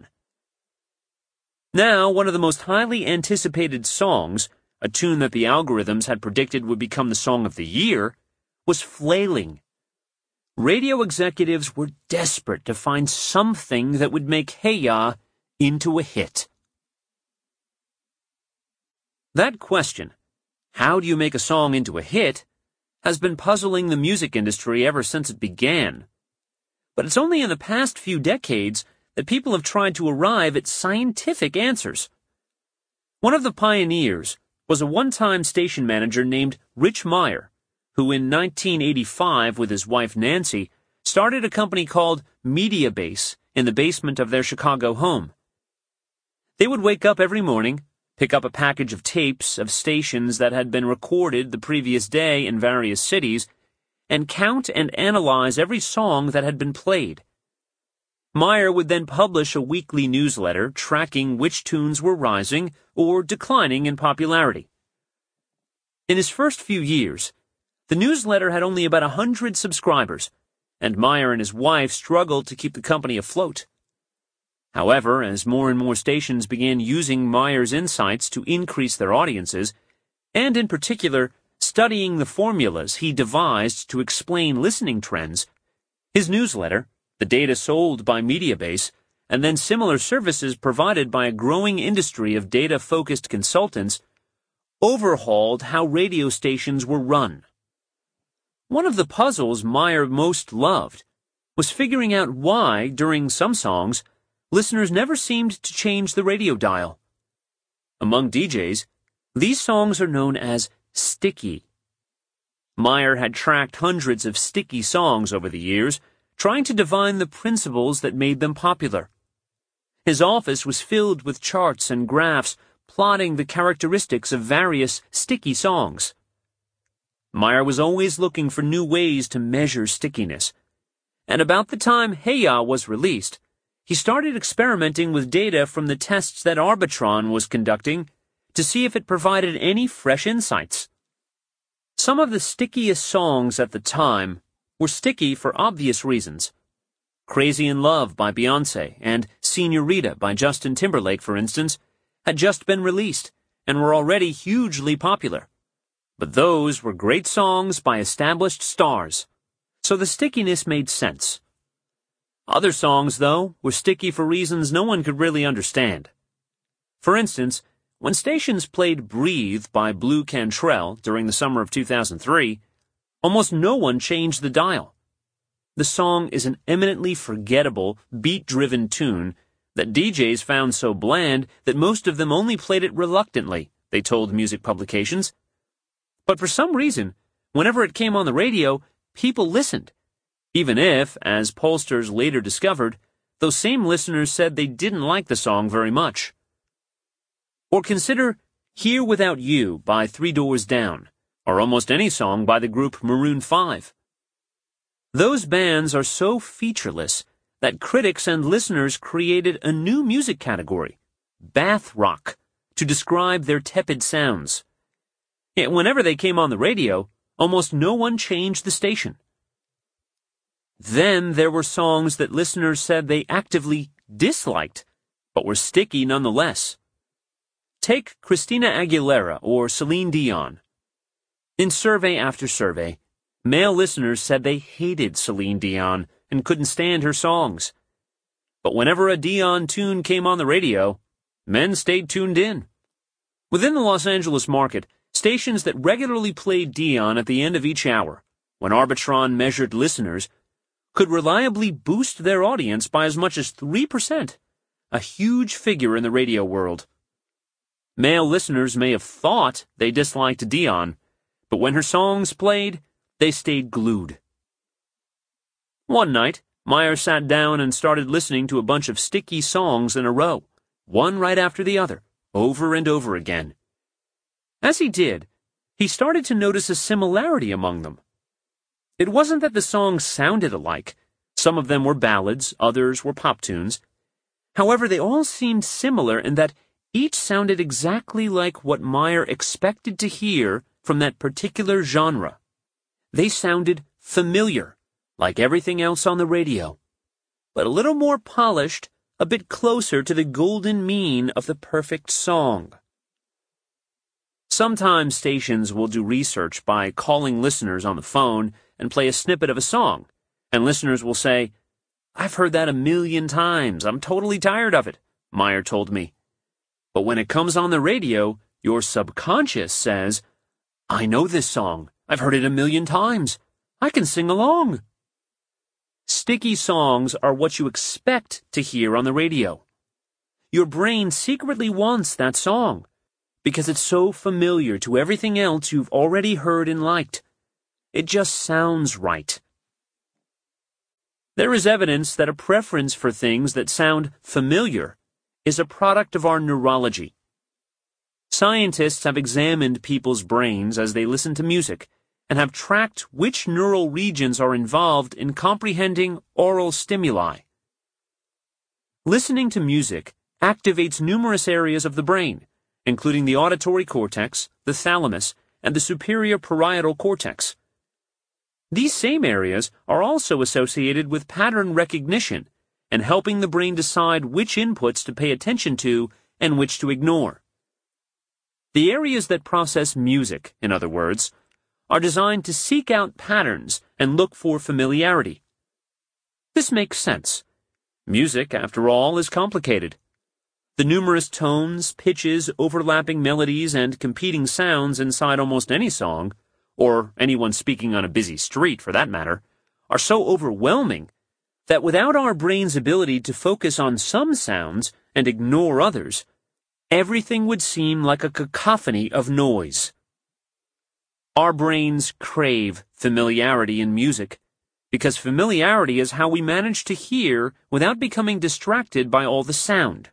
Now, one of the most highly anticipated songs, a tune that the algorithms had predicted would become the song of the year, was Flailing. Radio executives were desperate to find something that would make Hey Ya into a hit. That question, how do you make a song into a hit, has been puzzling the music industry ever since it began. But it's only in the past few decades that people have tried to arrive at scientific answers. One of the pioneers was a one-time station manager named Rich Meyer, who in 1985 with his wife Nancy started a company called Mediabase in the basement of their Chicago home. They would wake up every morning, pick up a package of tapes of stations that had been recorded the previous day in various cities, and count and analyze every song that had been played. Meyer would then publish a weekly newsletter tracking which tunes were rising or declining in popularity. In his first few years, the newsletter had only about 100 subscribers, and Meyer and his wife struggled to keep the company afloat. However, as more and more stations began using Meyer's insights to increase their audiences, and in particular, studying the formulas he devised to explain listening trends, his newsletter, the data sold by Mediabase, and then similar services provided by a growing industry of data-focused consultants, overhauled how radio stations were run. One of the puzzles Meyer most loved was figuring out why, during some songs, listeners never seemed to change the radio dial. Among DJs, these songs are known as sticky. Meyer had tracked hundreds of sticky songs over the years, trying to divine the principles that made them popular. His office was filled with charts and graphs plotting the characteristics of various sticky songs. Meyer was always looking for new ways to measure stickiness, and about the time Hey Ya was released, he started experimenting with data from the tests that Arbitron was conducting to see if it provided any fresh insights. Some of the stickiest songs at the time were sticky for obvious reasons. Crazy in Love by Beyoncé and Señorita by Justin Timberlake, for instance, had just been released and were already hugely popular. But those were great songs by established stars, so the stickiness made sense. Other songs, though, were sticky for reasons no one could really understand. For instance, when stations played Breathe by Blue Cantrell during the summer of 2003, almost no one changed the dial. The song is an eminently forgettable, beat-driven tune that DJs found so bland that most of them only played it reluctantly, they told music publications. But for some reason, whenever it came on the radio, people listened, even if, as pollsters later discovered, those same listeners said they didn't like the song very much. Or consider Here Without You by Three Doors Down, or almost any song by the group Maroon 5. Those bands are so featureless that critics and listeners created a new music category, bath rock, to describe their tepid sounds. Yet whenever they came on the radio, almost no one changed the station. Then there were songs that listeners said they actively disliked, but were sticky nonetheless. Take Christina Aguilera or Celine Dion. In survey after survey, male listeners said they hated Celine Dion and couldn't stand her songs. But whenever a Dion tune came on the radio, men stayed tuned in. Within the Los Angeles market, stations that regularly played Dion at the end of each hour, when Arbitron measured listeners, could reliably boost their audience by as much as 3%, a huge figure in the radio world. Male listeners may have thought they disliked Dion, but when her songs played, they stayed glued. One night, Meyer sat down and started listening to a bunch of sticky songs in a row, one right after the other, over and over again. As he did, he started to notice a similarity among them. It wasn't that the songs sounded alike. Some of them were ballads, others were pop tunes. However, they all seemed similar in that each sounded exactly like what Meyer expected to hear from that particular genre. They sounded familiar, like everything else on the radio, but a little more polished, a bit closer to the golden mean of the perfect song. Sometimes stations will do research by calling listeners on the phone and play a snippet of a song, and listeners will say, "I've heard that 1,000,000 times. I'm totally tired of it," Meyer told me. But when it comes on the radio, your subconscious says, "I know this song. I've heard it 1,000,000 times. I can sing along." Sticky songs are what you expect to hear on the radio. Your brain secretly wants that song, because it's so familiar to everything else you've already heard and liked. It just sounds right. There is evidence that a preference for things that sound familiar is a product of our neurology. Scientists have examined people's brains as they listen to music and have tracked which neural regions are involved in comprehending oral stimuli. Listening to music activates numerous areas of the brain, including the auditory cortex, the thalamus, and the superior parietal cortex. These same areas are also associated with pattern recognition and helping the brain decide which inputs to pay attention to and which to ignore. The areas that process music, in other words, are designed to seek out patterns and look for familiarity. This makes sense. Music, after all, is complicated. The numerous tones, pitches, overlapping melodies, and competing sounds inside almost any song, or anyone speaking on a busy street for that matter, are so overwhelming that without our brain's ability to focus on some sounds and ignore others, everything would seem like a cacophony of noise. Our brains crave familiarity in music, because familiarity is how we manage to hear without becoming distracted by all the sound.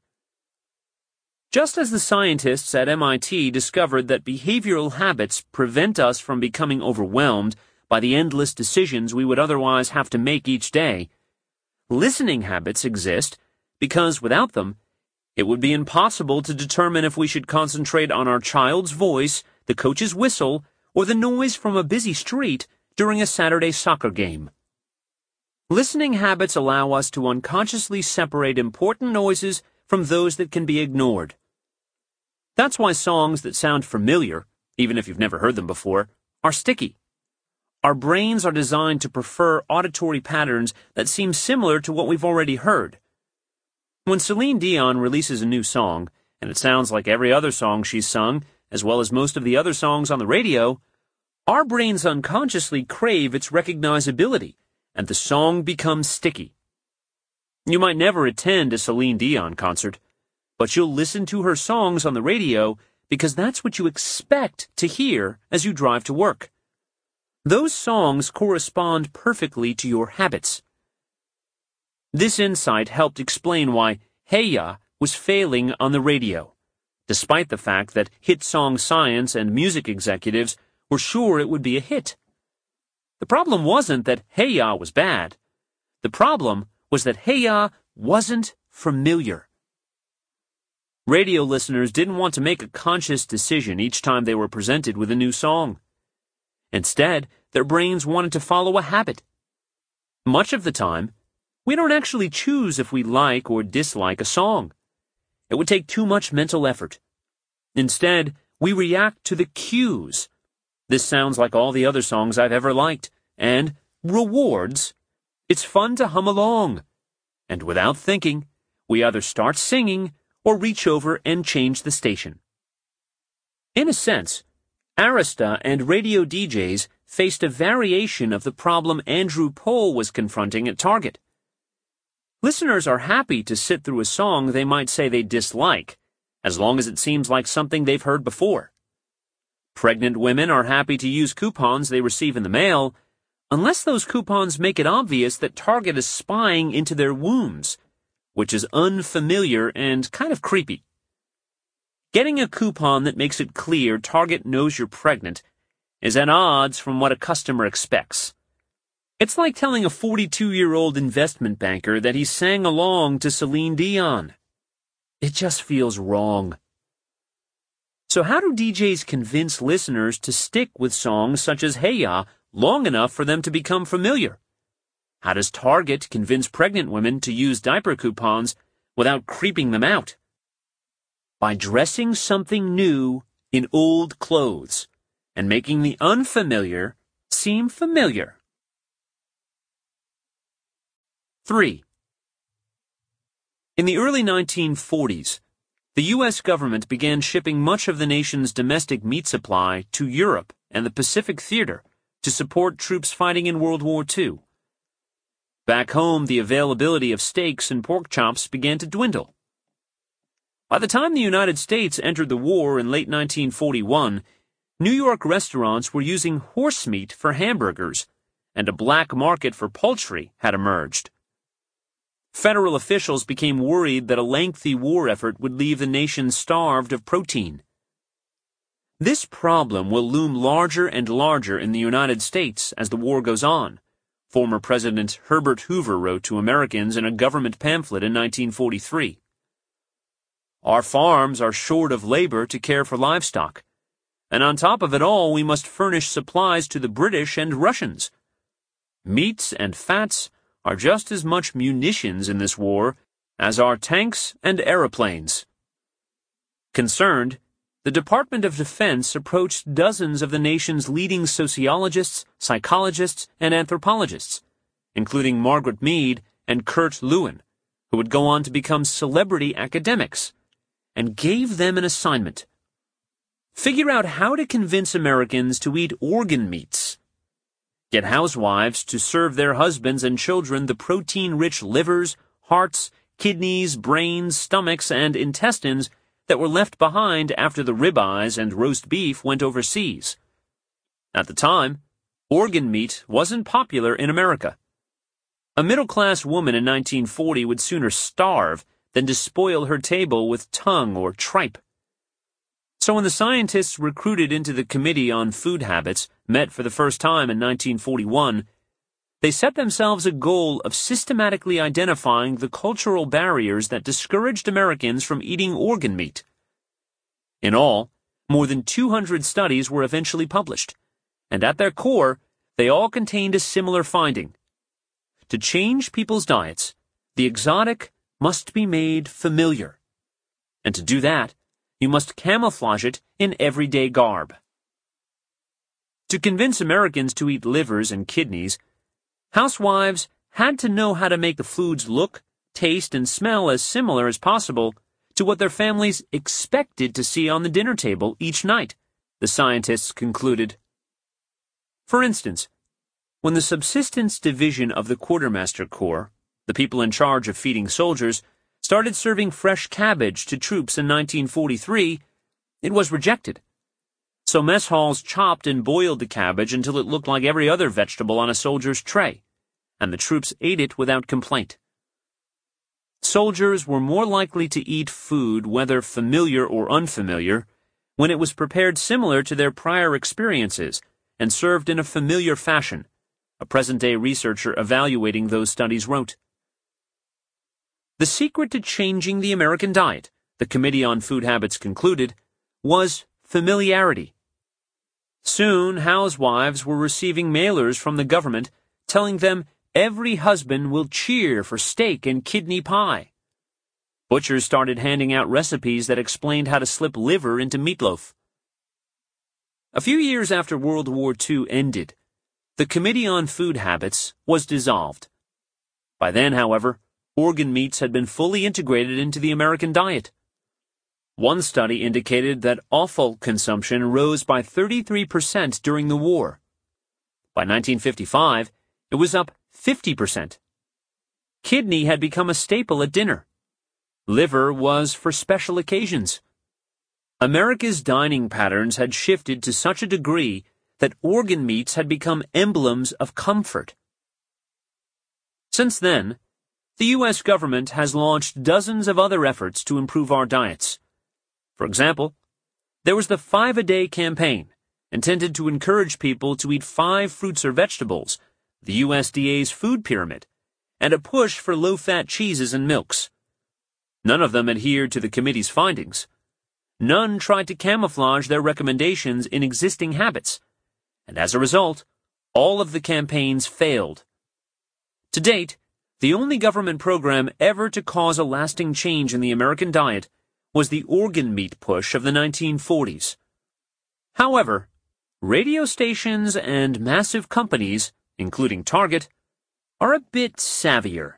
Just as the scientists at MIT discovered that behavioral habits prevent us from becoming overwhelmed by the endless decisions we would otherwise have to make each day, listening habits exist because without them, it would be impossible to determine if we should concentrate on our child's voice, the coach's whistle, or the noise from a busy street during a Saturday soccer game. Listening habits allow us to unconsciously separate important noises from those that can be ignored. That's why songs that sound familiar, even if you've never heard them before, are sticky. Our brains are designed to prefer auditory patterns that seem similar to what we've already heard. When Celine Dion releases a new song, and it sounds like every other song she's sung, as well as most of the other songs on the radio, our brains unconsciously crave its recognizability, and the song becomes sticky. You might never attend a Celine Dion concert, but you'll listen to her songs on the radio because that's what you expect to hear as you drive to work. Those songs correspond perfectly to your habits. This insight helped explain why Hey Ya was failing on the radio, despite the fact that hit song science and music executives were sure it would be a hit. The problem wasn't that Hey Ya was bad. The problem was that Hey Ya wasn't familiar. Radio listeners didn't want to make a conscious decision each time they were presented with a new song. Instead, their brains wanted to follow a habit. Much of the time, we don't actually choose if we like or dislike a song. It would take too much mental effort. Instead, we react to the cues. This sounds like all the other songs I've ever liked. And rewards. It's fun to hum along. And without thinking, we either start singing or reach over and change the station. In a sense, Arista and radio DJs faced a variation of the problem Andrew Pohl was confronting at Target. Listeners are happy to sit through a song they might say they dislike, as long as it seems like something they've heard before. Pregnant women are happy to use coupons they receive in the mail, unless those coupons make it obvious that Target is spying into their wombs, which is unfamiliar and kind of creepy. Getting a coupon that makes it clear Target knows you're pregnant is at odds from what a customer expects. It's like telling a 42-year-old investment banker that he sang along to Celine Dion. It just feels wrong. So how do DJs convince listeners to stick with songs such as Hey Ya long enough for them to become familiar? How does Target convince pregnant women to use diaper coupons without creeping them out? By dressing something new in old clothes and making the unfamiliar seem familiar. 3. In the early 1940s, the U.S. government began shipping much of the nation's domestic meat supply to Europe and the Pacific Theater to support troops fighting in World War II. Back home, the availability of steaks and pork chops began to dwindle. By the time the United States entered the war in late 1941, New York restaurants were using horse meat for hamburgers, and a black market for poultry had emerged. Federal officials became worried that a lengthy war effort would leave the nation starved of protein. This problem will loom larger and larger in the United States as the war goes on, former President Herbert Hoover wrote to Americans in a government pamphlet in 1943. Our farms are short of labor to care for livestock, and on top of it all we must furnish supplies to the British and Russians. Meats and fats are just as much munitions in this war as are tanks and aeroplanes. Concerned, the Department of Defense approached dozens of the nation's leading sociologists, psychologists, and anthropologists, including Margaret Mead and Kurt Lewin, who would go on to become celebrity academics, and gave them an assignment. Figure out how to convince Americans to eat organ meats. Get housewives to serve their husbands and children the protein-rich livers, hearts, kidneys, brains, stomachs, and intestines that were left behind after the ribeyes and roast beef went overseas. At the time, organ meat wasn't popular in America. A middle-class woman in 1940 would sooner starve than despoil her table with tongue or tripe. So when the scientists recruited into the Committee on Food Habits met for the first time in 1941, they set themselves a goal of systematically identifying the cultural barriers that discouraged Americans from eating organ meat. In all, more than 200 studies were eventually published, and at their core, they all contained a similar finding. To change people's diets, the exotic must be made familiar. And to do that, you must camouflage it in everyday garb. To convince Americans to eat livers and kidneys, housewives had to know how to make the foods look, taste, and smell as similar as possible to what their families expected to see on the dinner table each night, the scientists concluded. For instance, when the Subsistence Division of the Quartermaster Corps, the people in charge of feeding soldiers, started serving fresh cabbage to troops in 1943, it was rejected. So mess halls chopped and boiled the cabbage until it looked like every other vegetable on a soldier's tray, and the troops ate it without complaint. Soldiers were more likely to eat food, whether familiar or unfamiliar, when it was prepared similar to their prior experiences and served in a familiar fashion, a present-day researcher evaluating those studies wrote. The secret to changing the American diet, the Committee on Food Habits concluded, was familiarity. Soon, housewives were receiving mailers from the government telling them every husband will cheer for steak and kidney pie. Butchers started handing out recipes that explained how to slip liver into meatloaf. A few years after World War II ended, the Committee on Food Habits was dissolved. By then, however, organ meats had been fully integrated into the American diet. One study indicated that offal consumption rose by 33% during the war. By 1955, it was up 50%. Kidney had become a staple at dinner. Liver was for special occasions. America's dining patterns had shifted to such a degree that organ meats had become emblems of comfort. Since then, the U.S. government has launched dozens of other efforts to improve our diets. For example, there was the 5-a-day campaign, intended to encourage people to eat 5 fruits or vegetables, the USDA's food pyramid, and a push for low-fat cheeses and milks. None of them adhered to the committee's findings. None tried to camouflage their recommendations in existing habits, and as a result, all of the campaigns failed. To date, the only government program ever to cause a lasting change in the American diet was the organ meat push of the 1940s. However, radio stations and massive companies, including Target, are a bit savvier.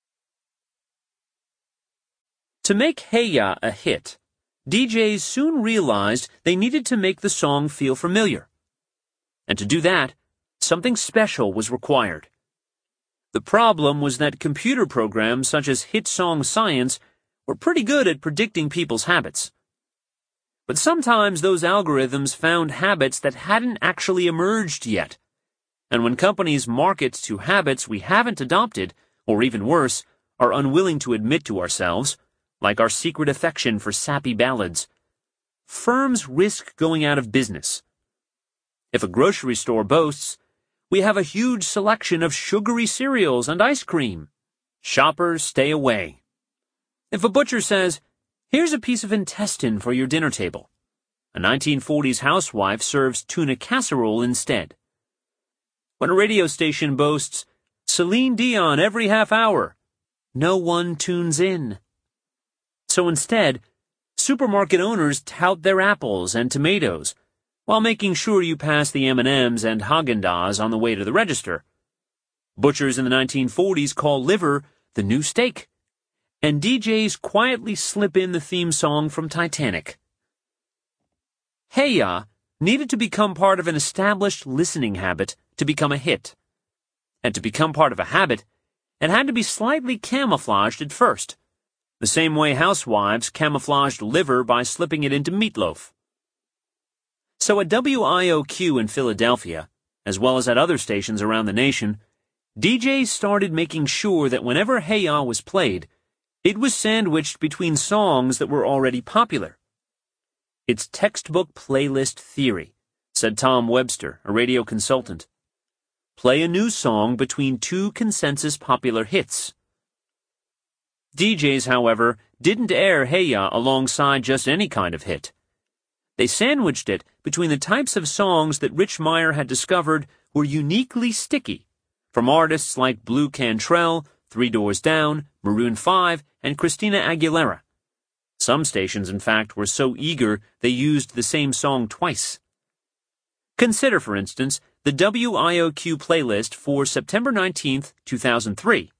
To make Hey Ya a hit, DJs soon realized they needed to make the song feel familiar. And to do that, something special was required. The problem was that computer programs such as Hit Song Science were pretty good at predicting people's habits. But sometimes those algorithms found habits that hadn't actually emerged yet. And when companies market to habits we haven't adopted, or even worse, are unwilling to admit to ourselves, like our secret affection for sappy ballads, firms risk going out of business. If a grocery store boasts, "We have a huge selection of sugary cereals and ice cream," shoppers stay away. If a butcher says, "Here's a piece of intestine for your dinner table," a 1940s housewife serves tuna casserole instead. When a radio station boasts, "Celine Dion every half hour," no one tunes in. So instead, supermarket owners tout their apples and tomatoes while making sure you pass the M&Ms and Haagen-Dazs on the way to the register. Butchers in the 1940s call liver the new steak, and DJs quietly slip in the theme song from Titanic. Hey Ya needed to become part of an established listening habit to become a hit. And to become part of a habit, it had to be slightly camouflaged at first, the same way housewives camouflaged liver by slipping it into meatloaf. So at WIOQ in Philadelphia, as well as at other stations around the nation, DJs started making sure that whenever Hey Ya was played, it was sandwiched between songs that were already popular. "It's textbook playlist theory," said Tom Webster, a radio consultant. "Play a new song between two consensus popular hits." DJs, however, didn't air Hey Ya alongside just any kind of hit. They sandwiched it between the types of songs that Rich Meyer had discovered were uniquely sticky, from artists like Blue Cantrell, Three Doors Down, Maroon 5, and Christina Aguilera. Some stations, in fact, were so eager they used the same song twice. Consider, for instance, the WIOQ playlist for September 19th, 2003.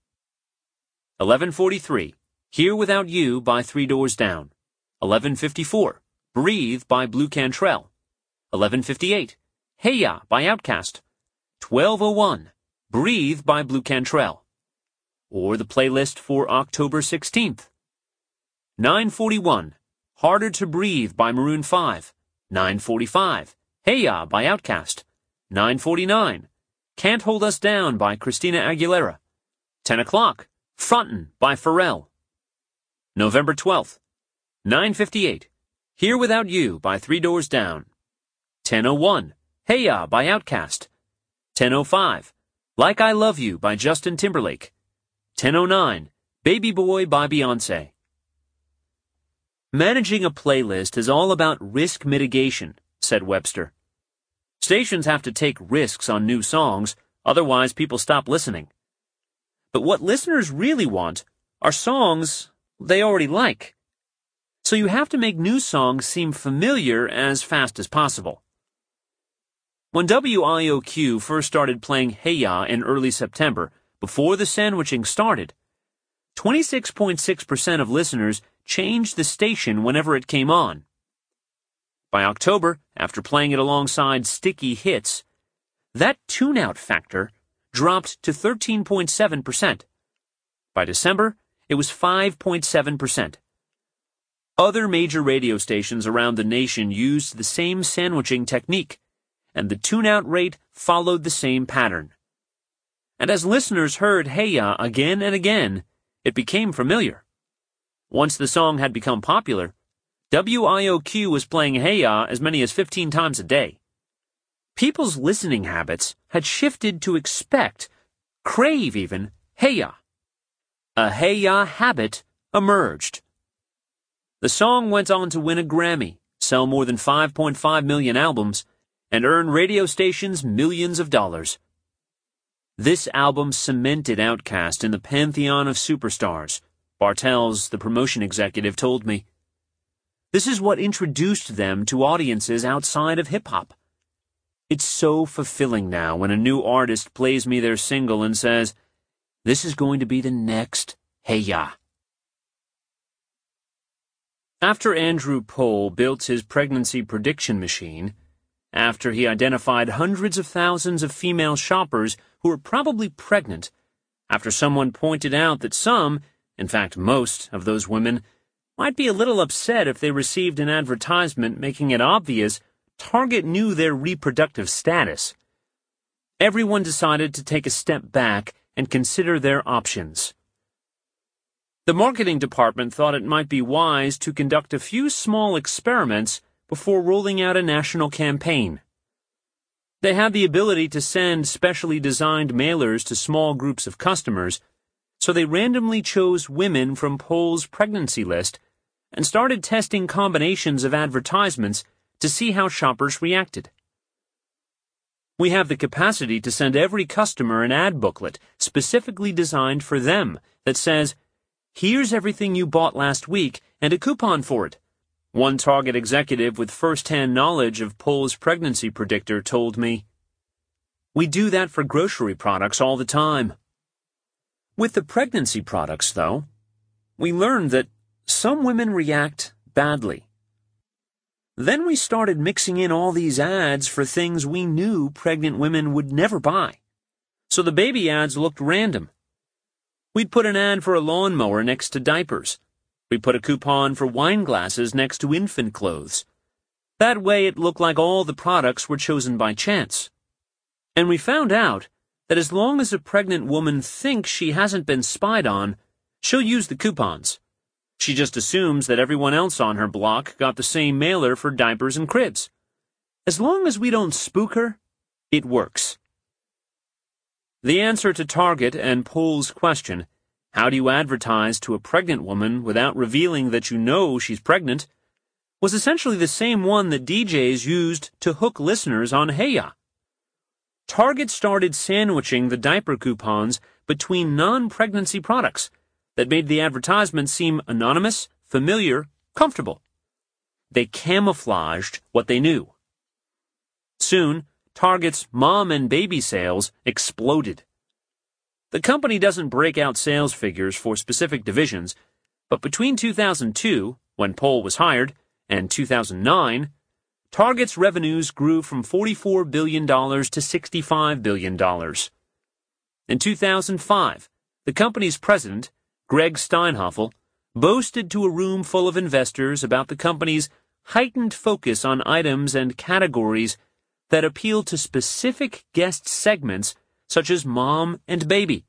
11:43, Here Without You by Three Doors Down. 11:54, Breathe by Blue Cantrell. 11:58, Hey Ya by Outkast. 12:01, Breathe by Blue Cantrell. Or the playlist for October 16th. 9:41, Harder to Breathe by Maroon 5. 9:45, Hey Ya by Outkast. 9:49, Can't Hold Us Down by Christina Aguilera. 10 o'clock, Frontin' by Pharrell. November 12th, 9:58, Here Without You by Three Doors Down. 10:01, Hey Ya by Outkast. 10:05, Like I Love You by Justin Timberlake. 10:09, Baby Boy by Beyoncé. Managing a playlist is all about risk mitigation, said Webster. Stations have to take risks on new songs, otherwise people stop listening. But what listeners really want are songs they already like. So you have to make new songs seem familiar as fast as possible. When WIOQ first started playing Hey Ya in early September, before the sandwiching started, 26.6% of listeners changed the station whenever it came on. By October, after playing it alongside sticky hits, that tune-out factor dropped to 13.7%. By December, it was 5.7%. Other major radio stations around the nation used the same sandwiching technique, and the tune-out rate followed the same pattern. And as listeners heard Hey Ya again and again, it became familiar. Once the song had become popular, WIOQ was playing Hey Ya as many as 15 times a day. People's listening habits had shifted to expect, crave even, Hey Ya. A Hey Ya habit emerged. The song went on to win a Grammy, sell more than 5.5 million albums, and earn radio stations millions of dollars. This album cemented Outkast in the pantheon of superstars, Bartels, the promotion executive, told me. This is what introduced them to audiences outside of hip-hop. It's so fulfilling now when a new artist plays me their single and says, "This is going to be the next Hey Ya." After Andrew Pohl built his pregnancy prediction machine, after he identified hundreds of thousands of female shoppers who were probably pregnant, after someone pointed out that some, in fact most, of those women might be a little upset if they received an advertisement making it obvious Target knew their reproductive status, everyone decided to take a step back and consider their options. The marketing department thought it might be wise to conduct a few small experiments before rolling out a national campaign. They had the ability to send specially designed mailers to small groups of customers, so they randomly chose women from Polls' pregnancy list and started testing combinations of advertisements to see how shoppers reacted. We have the capacity to send every customer an ad booklet specifically designed for them that says, "Here's everything you bought last week and a coupon for it," one Target executive with first-hand knowledge of Polls' pregnancy predictor told me. "We do that for grocery products all the time." With the pregnancy products, though, we learned that some women react badly. Then we started mixing in all these ads for things we knew pregnant women would never buy. So the baby ads looked random. We'd put an ad for a lawnmower next to diapers. We'd put a coupon for wine glasses next to infant clothes. That way it looked like all the products were chosen by chance. And we found out that as long as a pregnant woman thinks she hasn't been spied on, she'll use the coupons. She just assumes that everyone else on her block got the same mailer for diapers and cribs. As long as we don't spook her, it works. The answer to Target and Polls' question, "How do you advertise to a pregnant woman without revealing that you know she's pregnant?" was essentially the same one that DJs used to hook listeners on Heya. Target started sandwiching the diaper coupons between non-pregnancy products that made the advertisement seem anonymous, familiar, comfortable. They camouflaged what they knew. Soon, Target's mom and baby sales exploded. The company doesn't break out sales figures for specific divisions, but between 2002, when Poll was hired, and 2009, Target's revenues grew from $44 billion to $65 billion. In 2005, the company's president, Greg Steinhoffel, boasted to a room full of investors about the company's heightened focus on items and categories that appeal to specific guest segments such as mom and baby.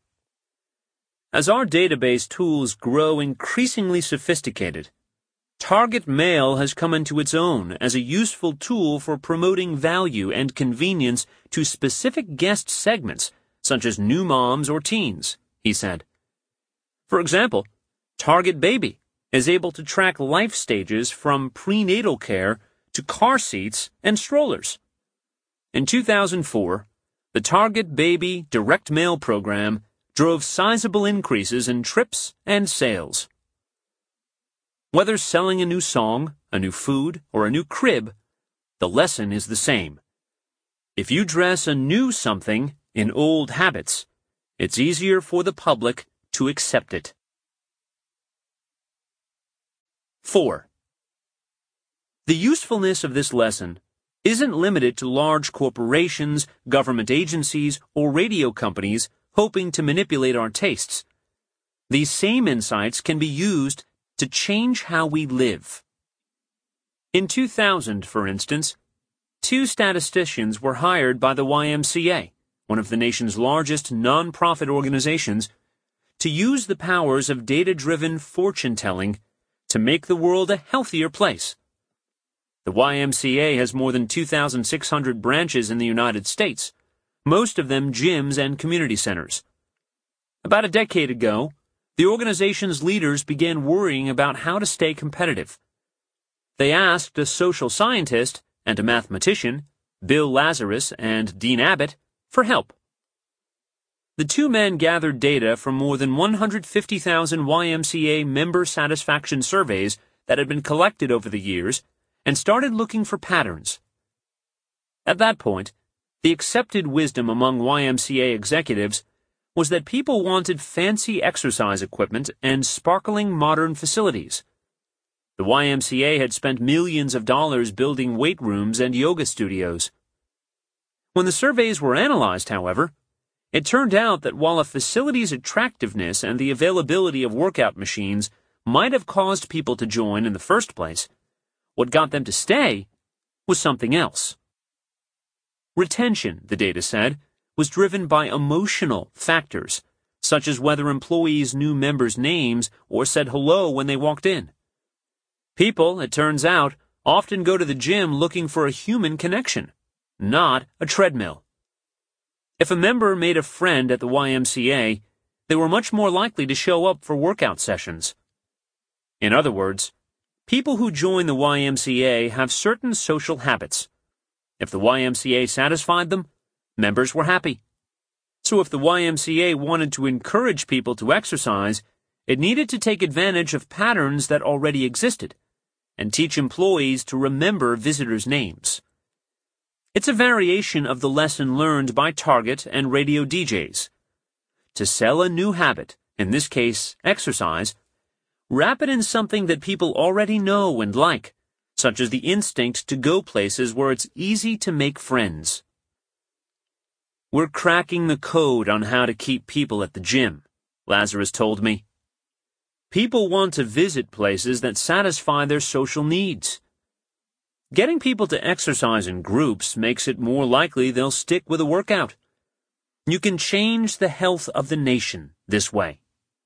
As our database tools grow increasingly sophisticated, Target Mail has come into its own as a useful tool for promoting value and convenience to specific guest segments, such as new moms or teens, he said. For example, Target Baby is able to track life stages from prenatal care to car seats and strollers. In 2004, the Target Baby Direct Mail program drove sizable increases in trips and sales. Whether selling a new song, a new food, or a new crib, the lesson is the same. If you dress a new something in old habits, it's easier for the public to accept it. 4. The usefulness of this lesson isn't limited to large corporations, government agencies, or radio companies hoping to manipulate our tastes. These same insights can be used to change how we live. In 2000, for instance, 2 statisticians were hired by the YMCA, one of the nation's largest non-profit organizations, to use the powers of data-driven fortune-telling to make the world a healthier place. The YMCA has more than 2,600 branches in the United States, most of them gyms and community centers. About a decade ago, the organization's leaders began worrying about how to stay competitive. They asked a social scientist and a mathematician, Bill Lazarus and Dean Abbott, for help. The 2 men gathered data from more than 150,000 YMCA member satisfaction surveys that had been collected over the years and started looking for patterns. At that point, the accepted wisdom among YMCA executives was that people wanted fancy exercise equipment and sparkling modern facilities. The YMCA had spent millions of dollars building weight rooms and yoga studios. When the surveys were analyzed, however, it turned out that while a facility's attractiveness and the availability of workout machines might have caused people to join in the first place, what got them to stay was something else. Retention, the data said, was driven by emotional factors, such as whether employees knew members' names or said hello when they walked in. People, it turns out, often go to the gym looking for a human connection, not a treadmill. If a member made a friend at the YMCA, they were much more likely to show up for workout sessions. In other words, people who join the YMCA have certain social habits. If the YMCA satisfied them, members were happy. So if the YMCA wanted to encourage people to exercise, it needed to take advantage of patterns that already existed and teach employees to remember visitors' names. It's a variation of the lesson learned by Target and radio DJs. To sell a new habit, in this case exercise, wrap it in something that people already know and like, such as the instinct to go places where it's easy to make friends. We're cracking the code on how to keep people at the gym, Lazarus told me. People want to visit places that satisfy their social needs. Getting people to exercise in groups makes it more likely they'll stick with a workout. You can change the health of the nation this way.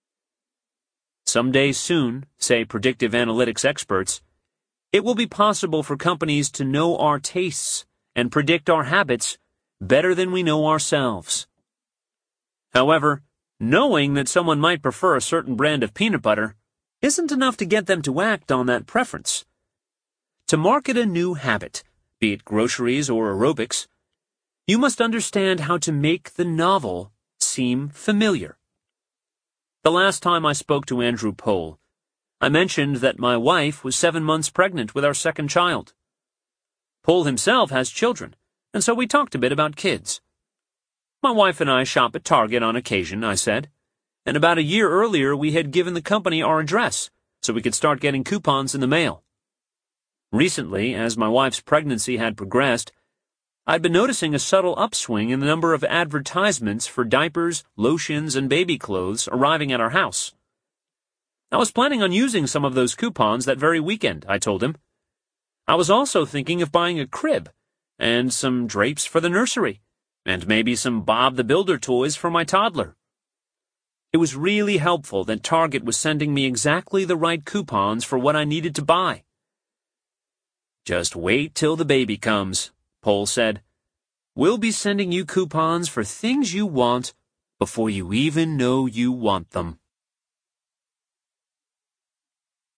Someday soon, say predictive analytics experts, it will be possible for companies to know our tastes and predict our habits better than we know ourselves. However, knowing that someone might prefer a certain brand of peanut butter isn't enough to get them to act on that preference. To market a new habit, be it groceries or aerobics, you must understand how to make the novel seem familiar. The last time I spoke to Andrew Pohl, I mentioned that my wife was 7 months pregnant with our second child. Pohl himself has children, and so we talked a bit about kids. My wife and I shop at Target on occasion, I said, and about a year earlier we had given the company our address so we could start getting coupons in the mail. Recently, as my wife's pregnancy had progressed, I'd been noticing a subtle upswing in the number of advertisements for diapers, lotions, and baby clothes arriving at our house. I was planning on using some of those coupons that very weekend, I told him. I was also thinking of buying a crib and some drapes for the nursery, and maybe some Bob the Builder toys for my toddler. It was really helpful that Target was sending me exactly the right coupons for what I needed to buy. Just wait till the baby comes, Pohl said. We'll be sending you coupons for things you want before you even know you want them.